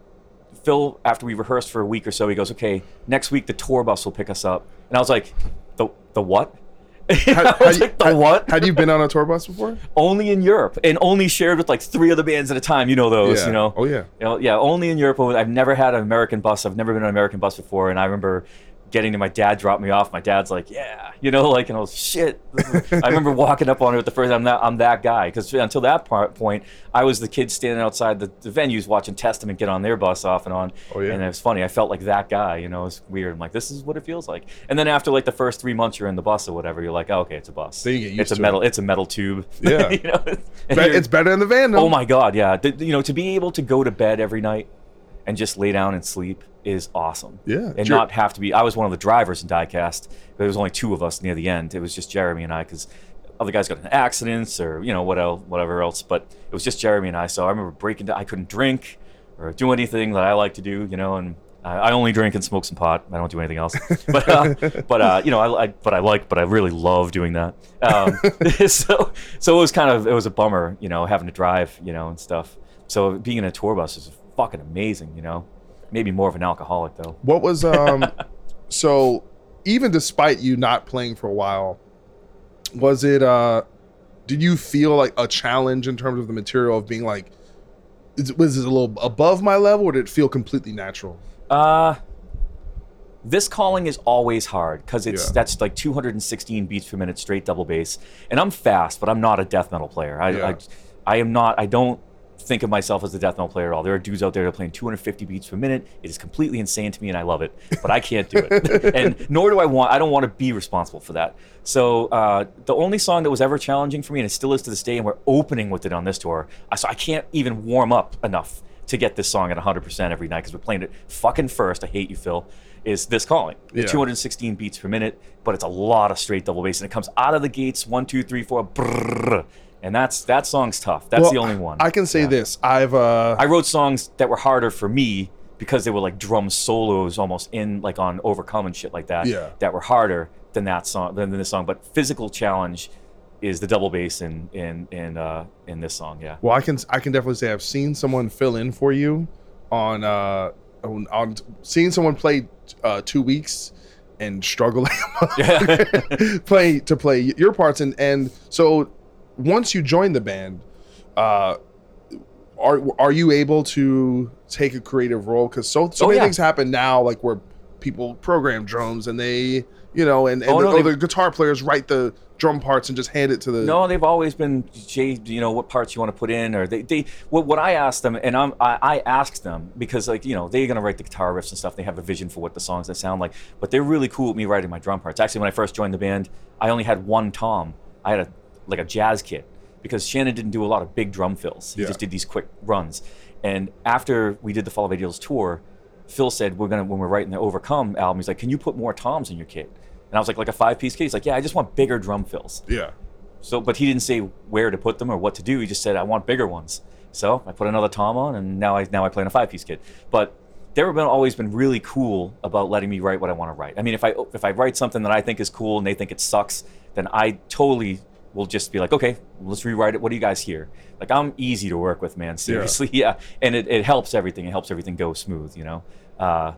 Phil, after we rehearsed for a week or so, he goes, okay, next week the tour bus will pick us up. And I was like, the the what? had, I had was you, like, the had- what? Had you been on a tour bus before? Only in Europe, and only shared with like three other bands at a time. You know those, Yeah. you know. Oh, yeah. You know, yeah, only in Europe. I've never had an American bus. I've never been on an American bus before, and I remember getting to my dad dropped me off. My dad's like, yeah, you know, like, and I was shit. I remember walking up on it the first time. I'm that I'm that guy, because until that part, point, I was the kid standing outside the, the venues watching Testament get on their bus off and on. Oh, yeah. And it was funny. I felt like that guy. You know, it's weird. I'm like, this is what it feels like. And then after like the first three months you're in the bus or whatever, you're like, oh, okay, it's a bus. Then you get used it's a to metal. it. It's a metal tube. Yeah. You know, and Be- you're- it's better in the van, though. Oh my god, yeah. The- you know, to be able to go to bed every night and just lay down and sleep is awesome. Yeah, and sure. not have to be. I was one of the drivers in Diecast. There was only two of us near the end. It was just Jeremy and I, because other guys got in accidents or you know what else, whatever else. But it was just Jeremy and I. So I remember breaking down. I couldn't drink or do anything that I like to do. You know, and I, I only drink and smoke some pot. I don't do anything else. But uh, but uh, you know, I, I but I like, but I really love doing that. Um, so so it was kind of it was a bummer, you know, having to drive, you know, and stuff. So being in a tour bus is fucking amazing, you know. Maybe more of an alcoholic though. What was um so even despite you not playing for a while, was it uh did you feel like a challenge in terms of the material of being like is, was it a little above my level, or did it feel completely natural? Uh, this calling is always hard because it's Yeah. that's like two hundred sixteen beats per minute straight double bass, and I'm fast, but I'm not a death metal player. I, Yeah. I, I am not. I don't think of myself as a death metal player at all. There are dudes out there that are playing two hundred fifty beats per minute. It is completely insane to me, and I love it, but I can't do it. And nor do I want. I don't want to be responsible for that. So uh, the only song that was ever challenging for me, and it still is to this day, and we're opening with it on this tour. I, so I can't even warm up enough to get this song at one hundred percent every night because we're playing it fucking first. I hate you, Phil. Is This Calling. Yeah. two hundred sixteen beats per minute, but it's a lot of straight double bass, and it comes out of the gates one, two, three, four, brrr, and that's that song's tough. That's Well, the only one. I can say this. I've uh, I wrote songs that were harder for me because they were like drum solos almost in like on Overcome and shit like that. Yeah. That were harder than that song than this song. But physical challenge is the double bass in in in uh, in this song. Yeah. Well, I can I can definitely say I've seen someone fill in for you on uh on, on seeing someone play uh, two weeks and struggling play to play your parts, and and so once you join the band, uh, are are you able to take a creative role? Because so so Oh, many yeah. things happen now, like where people program drums and they you know and, and Oh, the, no, or they- the guitar players write the drum parts and just hand it to the No, they've always been, Jay, you know, what parts you want to put in, or they, they what, what I asked them, and I'm, I, I asked them because, like, you know, they're going to write the guitar riffs and stuff. They have a vision for what the songs that sound like, but they're really cool with me writing my drum parts. Actually, when I first joined the band, I only had one tom. I had a, like a jazz kit because Shannon didn't do a lot of big drum fills. He Yeah. just did these quick runs. And after we did the Fall of Ideals tour, Phil said, we're going to, when we're writing the Overcome album, he's like, can you put more toms in your kit? And I was like, like a five-piece kit? He's like, yeah, I just want bigger drum fills. yeah. So, but he didn't say where to put them or what to do. He just said, I want bigger ones. So I put another tom on, and now I now I play in a five-piece kit. But they've been always been really cool about letting me write what I want to write. I mean, if I if I write something that I think is cool and they think it sucks, then I totally will just be like, okay, let's rewrite it. What do you guys hear? Like, I'm easy to work with, man. Seriously, yeah. And it, it helps everything. It helps everything go smooth, you know? Uh,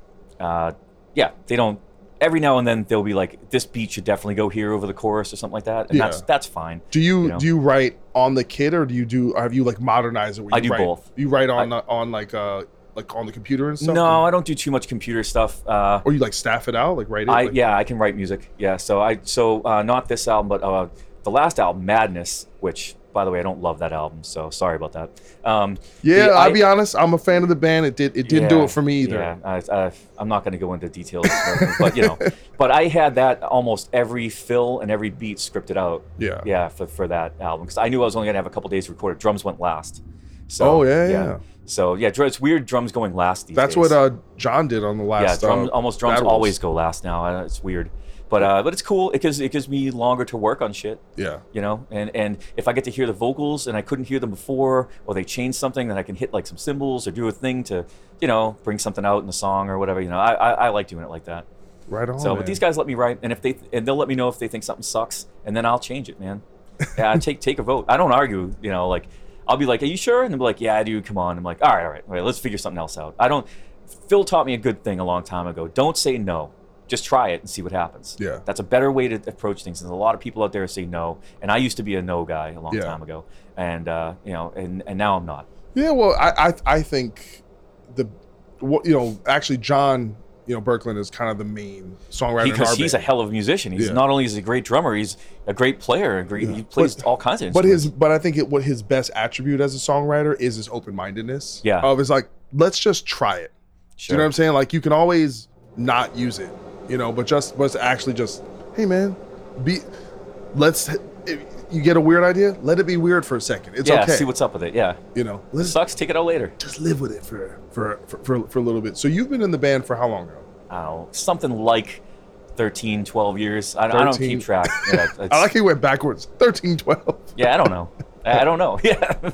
uh, yeah, they don't... Every now and then they'll be like, this beat should definitely go here over the chorus or something like that. And Yeah. that's that's fine. Do you, you know? do you write on the kit, or do you do have you like modernized it? Where you I do write, both. You write on uh, on like uh like on the computer and stuff. No, I don't do too much computer stuff. Uh, Or you like staff it out, like write it. I like, yeah, I can write music. Yeah, so I so uh, not this album, but uh, the last album, Madness, which by the way I don't love that album, so sorry about that. Um, Yeah, the- I'll I- be honest. I'm a fan of the band. It did. It didn't do yeah, it for me either. Yeah, I, I, I'm not going to go into details, but you know, but I had that almost every fill and every beat scripted out. Yeah. yeah, for for that album because I knew I was only going to have a couple days to record it. Drums went last. So, Oh, yeah, yeah. So yeah, dr- it's weird drums going last these That's days. what uh, John did on the yeah, last. drums, uh, almost drums Bad Rules. always go last now. Uh, it's weird, but uh, but it's cool. It gives it gives me longer to work on shit. Yeah. You know, and and if I get to hear the vocals and I couldn't hear them before, or they change something, then I can hit like some cymbals or do a thing to, you know, bring something out in the song or whatever. You know, I I, I like doing it like that. Right on. So, man. but these guys let me write, and if they and they'll let me know if they think something sucks, and then I'll change it, man. Yeah, take take a vote. I don't argue. You know, like I'll be like, "Are you sure?" And they'll be like, "Yeah, I do. Come on." I'm like, "All right, all right, all right. Let's figure something else out." I don't. Phil taught me a good thing a long time ago. Don't say no. Just try it and see what happens. Yeah. That's a better way to approach things. There's a lot of people out there who say no, and I used to be a no guy a long Yeah. time ago, and uh, you know, and and now I'm not. Yeah, well, I I, I think the what you know actually John you know Berkland is kind of the main songwriter in Because our he's a band. hell of a musician. He's Yeah. not only is he a great drummer, he's a great player. A great, He plays But- all kinds of But instruments. his but I think it, what his best attribute as a songwriter is his open mindedness. Yeah. Of it's like let's just try it. Sure. You know what I'm saying? Like you can always not use it, you know, but just but actually just hey man, be let's if you get a weird idea, let it be weird for a second. It's yeah, okay. see what's up with it. Yeah. you know, It let's sucks, take it out later. just live with it for for, for for for a little bit. So you've been in the band for how long now? I don't know, something like thirteen, twelve years. I, I don't thirteen. keep track. Yeah, it's- I like he went backwards. thirteen, twelve yeah, I don't know. I, I don't know. Yeah.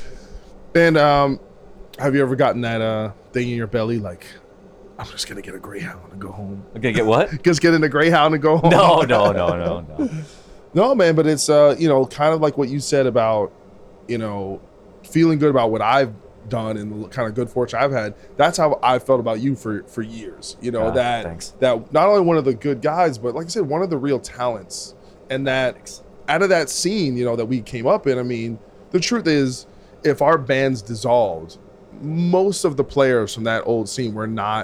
And um, have you ever gotten that uh thing in your belly like, I'm just gonna get a Greyhound and go home? I'm gonna get what? Just get in a Greyhound and go home? No, no, no, no, no. No, man, but it's uh, you know, kind of like what you said about, you know, feeling good about what I've done and the kind of good fortune I've had. That's how I felt about you for for years. You know, Ah, that thanks. that not only one of the good guys, but like I said, one of the real talents. And that Thanks. out of that scene, you know, that we came up in, I mean, the truth is, if our bands dissolved, most of the players from that old scene were not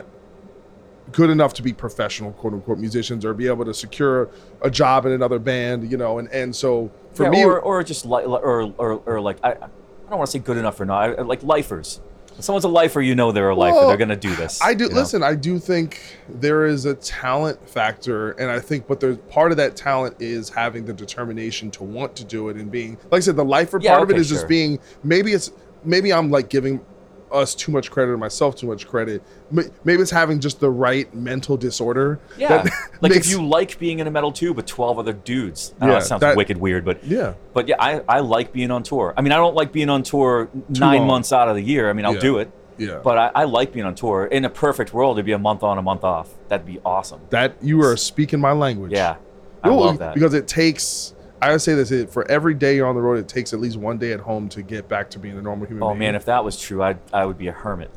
good enough to be professional, quote unquote, musicians or be able to secure a job in another band, you know, and, and so for yeah, me, or, or just like, or, or, or like, I, I don't want to say good enough or not, I, like lifers. If someone's a lifer, you know they're a lifer. Well, they're going to do this. I do. you know? Listen, I do think there is a talent factor, and I think, but there's part of that talent is having the determination to want to do it and being, like I said, the lifer Yeah, part of okay, it is sure. just being. Maybe it's maybe I'm like giving us too much credit or myself too much credit. M- Maybe it's having just the right mental disorder. Yeah, that like makes- if you like being in a metal tube with twelve other dudes. I know Yeah, it sounds that- wicked weird, but Yeah. but yeah, I, I like being on tour. I mean, I don't like being on tour nine long. months out of the year. I mean, I'll Yeah. do it. Yeah. But I, I like being on tour. In a perfect world, it'd be a month on, a month off. That'd be awesome. That you are speaking my language. Yeah, I Well, love that. because it takes. I would say this: it, for every day you're on the road, it takes at least one day at home to get back to being a normal human Oh being. man, if that was true, I I would be a hermit.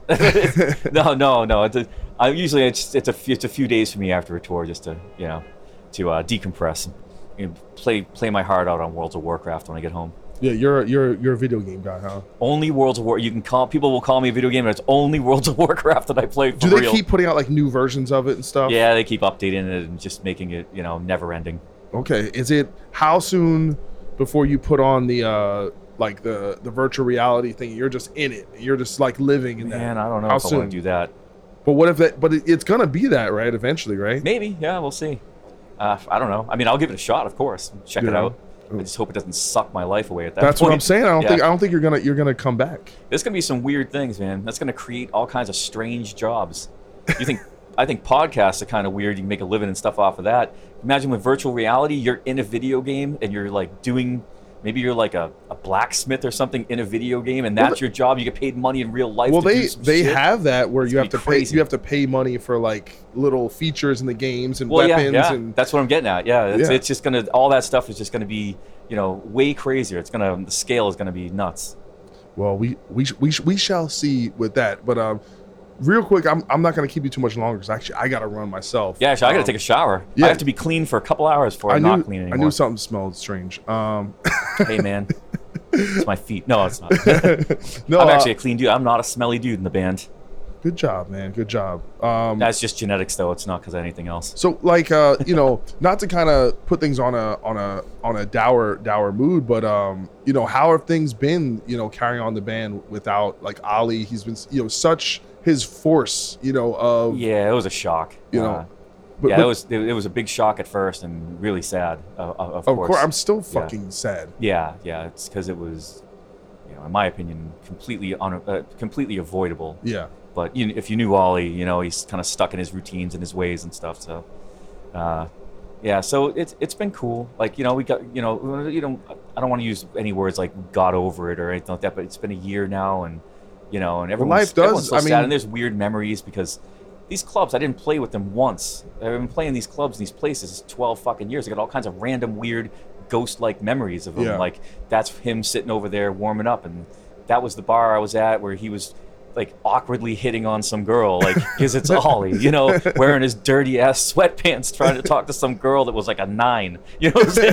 no, no, no. It's a, I usually it's it's a few, it's a few days for me after a tour just to you know to uh, decompress, and, you know, play play my heart out on Worlds of Warcraft when I get home. Yeah, you're you're you're a video game guy, huh? Only Worlds of War. You can call people will call me a video game, but it's only Worlds of Warcraft that I play for Do they real. keep putting out like new versions of it and stuff? Yeah, they keep updating it and just making it you know never ending. Okay. Is it how soon before you put on the uh like the the virtual reality thing? You're just in it. You're just like living in that. Man, I don't know How if I soon? want to do that. But what if that? But it, it's gonna be that, right? Eventually, right? Maybe. Yeah, we'll see. Uh, I don't know. I mean, I'll give it a shot, of course. Check it Yeah. out. I just hope it doesn't suck my life away at that That's point. what I'm saying. I don't Yeah. think I don't think you're gonna you're gonna come back. There's gonna be some weird things, man. That's gonna create all kinds of strange jobs. You think? I think podcasts are kind of weird. You can make a living and stuff off of that. Imagine with virtual reality, you're in a video game and you're like doing. Maybe you're like a, a blacksmith or something in a video game, and that's Well, your job. You get paid money in real life. Well, to they do some they shit. have that where It's you have gonna to be pay crazy. you have to pay money for like little features in the games and Well, weapons yeah, yeah. and That's what I'm getting at. Yeah, it's, Yeah. it's just gonna all that stuff is just gonna be you know way crazier. It's gonna the scale is gonna be nuts. well, we we sh- we sh- we shall see with that. But um, real quick, I'm I'm not gonna keep you too much longer because actually I gotta run myself. Yeah, actually, I gotta Um, take a shower. yeah. I have to be clean for a couple hours before I I'm knew not clean I anymore. knew something smelled strange. Um, Hey man, it's my feet. No, it's not. no, I'm uh, actually a clean dude. I'm not a smelly dude in the band. good job, man. Good job. Um, That's just genetics, though. It's not because of anything else. So like uh you know not to kind of put things on a on a on a dour dour mood, but um you know how have things been you know carrying on the band without like Ollie? He's been you know such his force you know of Yeah, it was a shock. You know, Uh, but- yeah, but- it was it, it was a big shock at first and really sad. Uh, of of course. course I'm still Yeah. fucking sad. Yeah, yeah. It's because it was, you know, in my opinion, completely un- uh, completely avoidable. Yeah. But you, if you knew Ollie, you know he's kind of stuck in his routines and his ways and stuff. So, uh, yeah. So it's it's been cool. Like you know we got you know you know I don't want to use any words like got over it or anything like that. But it's been a year now, and you know, and everyone's, life does- everyone's so I sad. mean- And there's weird memories because these clubs I didn't play with them once. I've been playing these clubs in these places twelve fucking years. I got all kinds of random weird ghost-like memories of him. Yeah. Like that's him sitting over there warming up, and that was the bar I was at where he was like awkwardly hitting on some girl, like because it's Ollie, you know, wearing his dirty ass sweatpants, trying to talk to some girl that was like a nine. You know what I'm saying?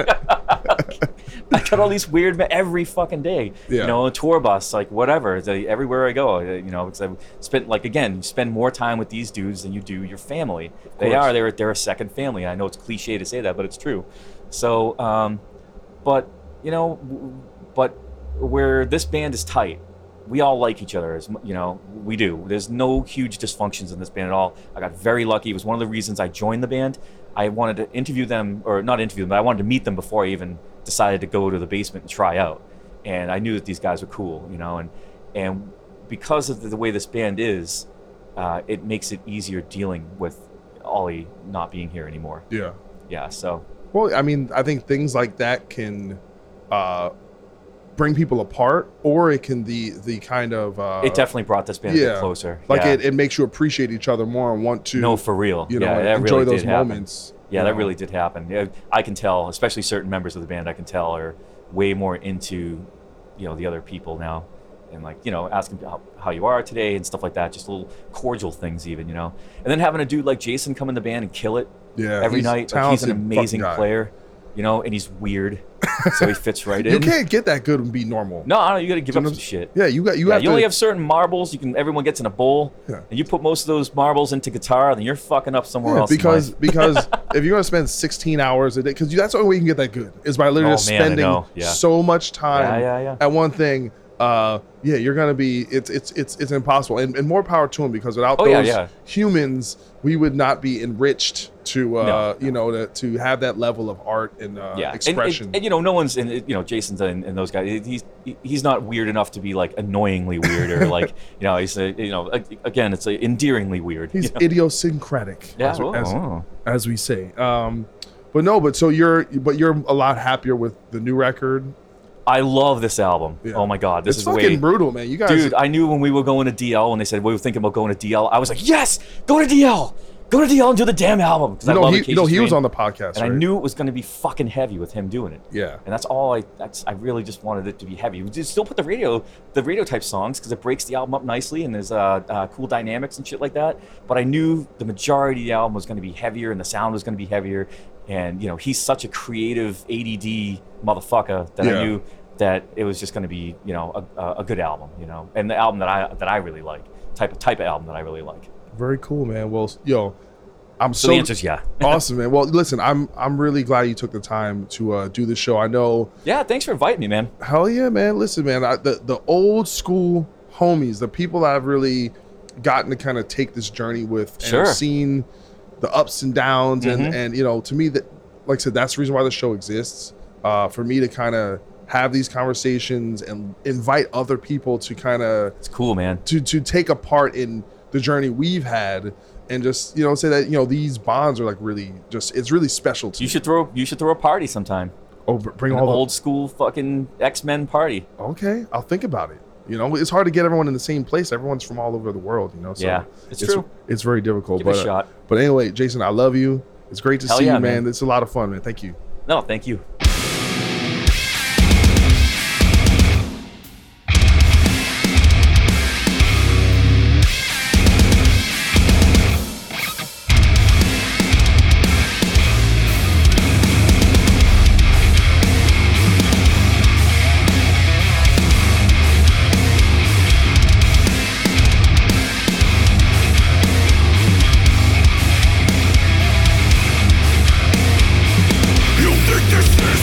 Like, I got all these weird me- every fucking day. Yeah. You know, a tour bus, like whatever. They, everywhere I go, uh, you know, because I spent like again, you spend more time with these dudes than you do your family. They course. are they're they're a second family. I know it's cliche to say that, but it's true. So, um, but you know, w- but where this band is tight. We all like each other, as mu- you know, we do. There's no huge dysfunctions in this band at all. I got very lucky. It was one of the reasons I joined the band. I wanted to interview them, or not interview them, but I wanted to meet them before I even decided to go to the basement and try out. And I knew that these guys were cool, you know, and and because of the, the way this band is, uh, it makes it easier dealing with Ollie not being here anymore. Yeah. Yeah, so. Well, I mean, I think things like that can uh, bring people apart, or it can the the kind of uh, It definitely brought this band a bit closer. Like yeah. it, it makes you appreciate each other more and want to. No, for real. You know, yeah, that enjoy really those did happen. moments. Yeah, you that know. really did happen. Yeah, I can tell, especially certain members of the band, I can tell are way more into, you know, the other people now, and like you know, asking how, how you are today and stuff like that. Just little cordial things, even you know. And then having a dude like Jason come in the band and kill it. Yeah, every he's night. Like, he's an talented amazing fucking guy. player, you know, and he's weird. so he fits right in. You can't get that good and be normal. No, I don't, you got to give You up know- some shit. Yeah, you got you Yeah, have you to. only have certain marbles. You can everyone gets in a bowl, Yeah. and you put most of those marbles into guitar, then you're fucking up somewhere Yeah, else. in because life. because if you're gonna spend sixteen hours a day, because that's the only way you can get that good is by literally Oh, just man, I spending know. Yeah. so much time Yeah, yeah, yeah. at one thing. Uh, yeah, you're gonna be. It's it's it's it's impossible, and, and more power to him because without Oh, those yeah, yeah. humans, we would not be enriched to uh, No. you know to, to have that level of art and uh, yeah, And- expression. And, and, you know, no one's in. You know, Jason's and, and those guys. He's he's not weird enough to be like annoyingly weird or like you know he's a, you know a- again it's a endearingly weird. He's you know? idiosyncratic, Yeah, as, oh, as, oh. as we say. Um, but no, but so you're but you're a lot happier with the new record. I love this album. Yeah. Oh my god, this It's is the fucking way. brutal, man. You guys, Dude, I knew when we were going to D L when they said we were thinking about going to D L. I was like, yes, go to D L, go to D L and do the damn album. 'Cause you I know, love he, Acacia you know, he was Strain. on the podcast, and I right? knew it was going to be fucking heavy with him doing it. Yeah. And that's all I. That's I really just wanted it to be heavy. We just still put the radio, the radio type songs because it breaks the album up nicely and there's uh, uh, cool dynamics and shit like that. But I knew the majority of the album was going to be heavier and the sound was going to be heavier. And you know, he's such a creative A D D motherfucker that Yeah. I knew that it was just going to be, you know, a, a good album, you know, and the album that I that I really like, type of type of album that I really like. Very cool, man. Well, yo, I'm So so, the answer's yeah. awesome, man. Well, listen, I'm I'm really glad you took the time to uh, do the show. I know, Yeah, thanks for inviting me, man. hell yeah, man. Listen, man, I, the the old school homies, the people I've really gotten to kind of take this journey with, and Sure. seen the ups and downs, and Mhm. and you know, to me, that like I said, that's the reason why the show exists. Uh, for me to kind of have these conversations and invite other people to kind of It's cool, man. to to take a part in the journey we've had, and just you know say that you know these bonds are like really just it's really special to You me. should throw you should throw a party sometime. Oh, br- bring An all the old school fucking X-Men party. Okay, I'll think about it. You know, it's hard to get everyone in the same place. Everyone's from all over the world. You know, so Yeah, it's true. It's very difficult. Give it but a shot. Uh, but anyway, Jason, I love you. It's great to Hell see yeah, you, man. man. It's a lot of fun, man. Thank you. No, thank you. You think this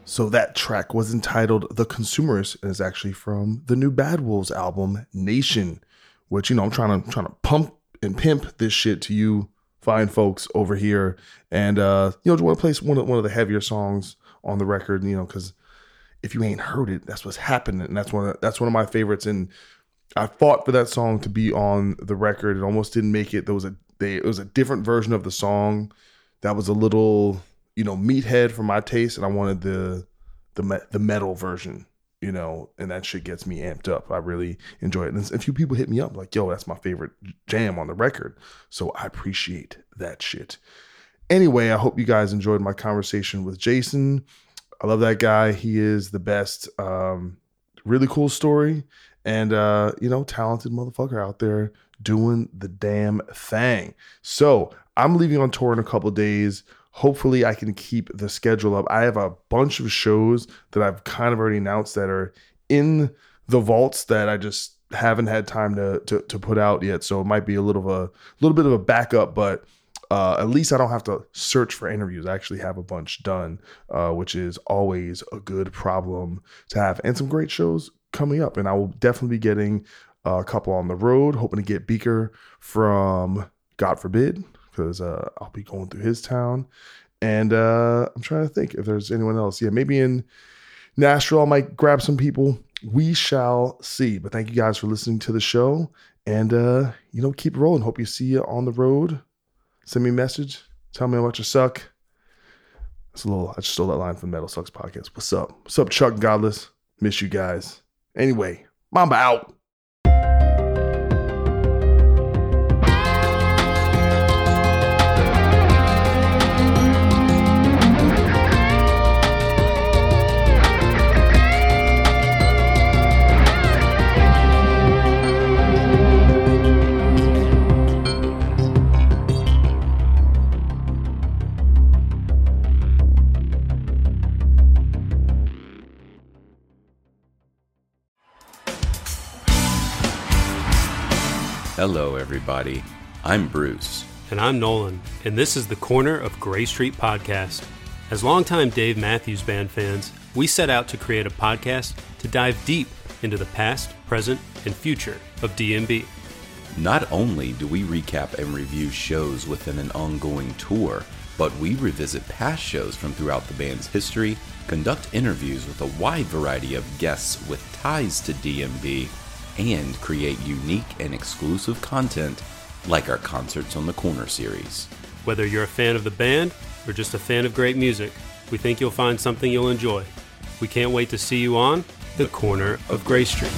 So that track was entitled The Consumerist, and is actually from the new Bad Wolves album, Nation, which, you know, I'm trying to trying to pump and pimp this shit to you fine folks over here. And, uh, you know, just want to play one of, one of the heavier songs on the record, you know, because if you ain't heard it, that's what's happening. And that's one of, that's one of my favorites. And I fought for that song to be on the record. It almost didn't make it. There was a, they, it was a different version of the song that was a little, you know, meathead for my taste, and I wanted the the me- the metal version, you know, and that shit gets me amped up. I really enjoy it, and a few people hit me up like, "Yo, that's my favorite jam on the record," so I appreciate that shit. Anyway, I hope you guys enjoyed my conversation with Jason. I love that guy. He is the best. Um, really cool story, and uh, you know, talented motherfucker out there doing the damn thing. So I'm leaving on tour in a couple days. Hopefully I can keep the schedule up. I have a bunch of shows that I've kind of already announced that are in the vaults that I just haven't had time to to, to put out yet. So it might be a little of a little bit of a backup, but uh, at least I don't have to search for interviews. I actually have a bunch done, uh, which is always a good problem to have, and some great shows coming up. And I will definitely be getting a couple on the road, hoping to get Beaker from God Forbid, because uh, I'll be going through his town. And uh, I'm trying to think if there's anyone else. Yeah, maybe in Nashville I might grab some people. We shall see. But thank you guys for listening to the show. And, uh, you know, keep rolling. Hope you see you on the road. Send me a message. Tell me how much you suck. It's a little, I just stole that line from Metal Sucks Podcast. What's up? What's up, Chuck and Godless? Miss you guys. Anyway, Mamba out. Hello, everybody. I'm Bruce. And I'm Nolan, and this is the Corner of Gray Street podcast. As longtime Dave Matthews Band fans, we set out to create a podcast to dive deep into the past, present, and future of D M B. Not only do we recap and review shows within an ongoing tour, but we revisit past shows from throughout the band's history, conduct interviews with a wide variety of guests with ties to D M B, and create unique and exclusive content like our Concerts on the Corner series. Whether you're a fan of the band or just a fan of great music, we think you'll find something you'll enjoy. We can't wait to see you on the Corner of Gray Street.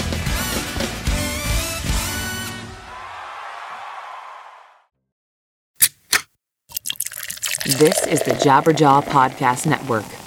This is the Jabberjaw Podcast Network.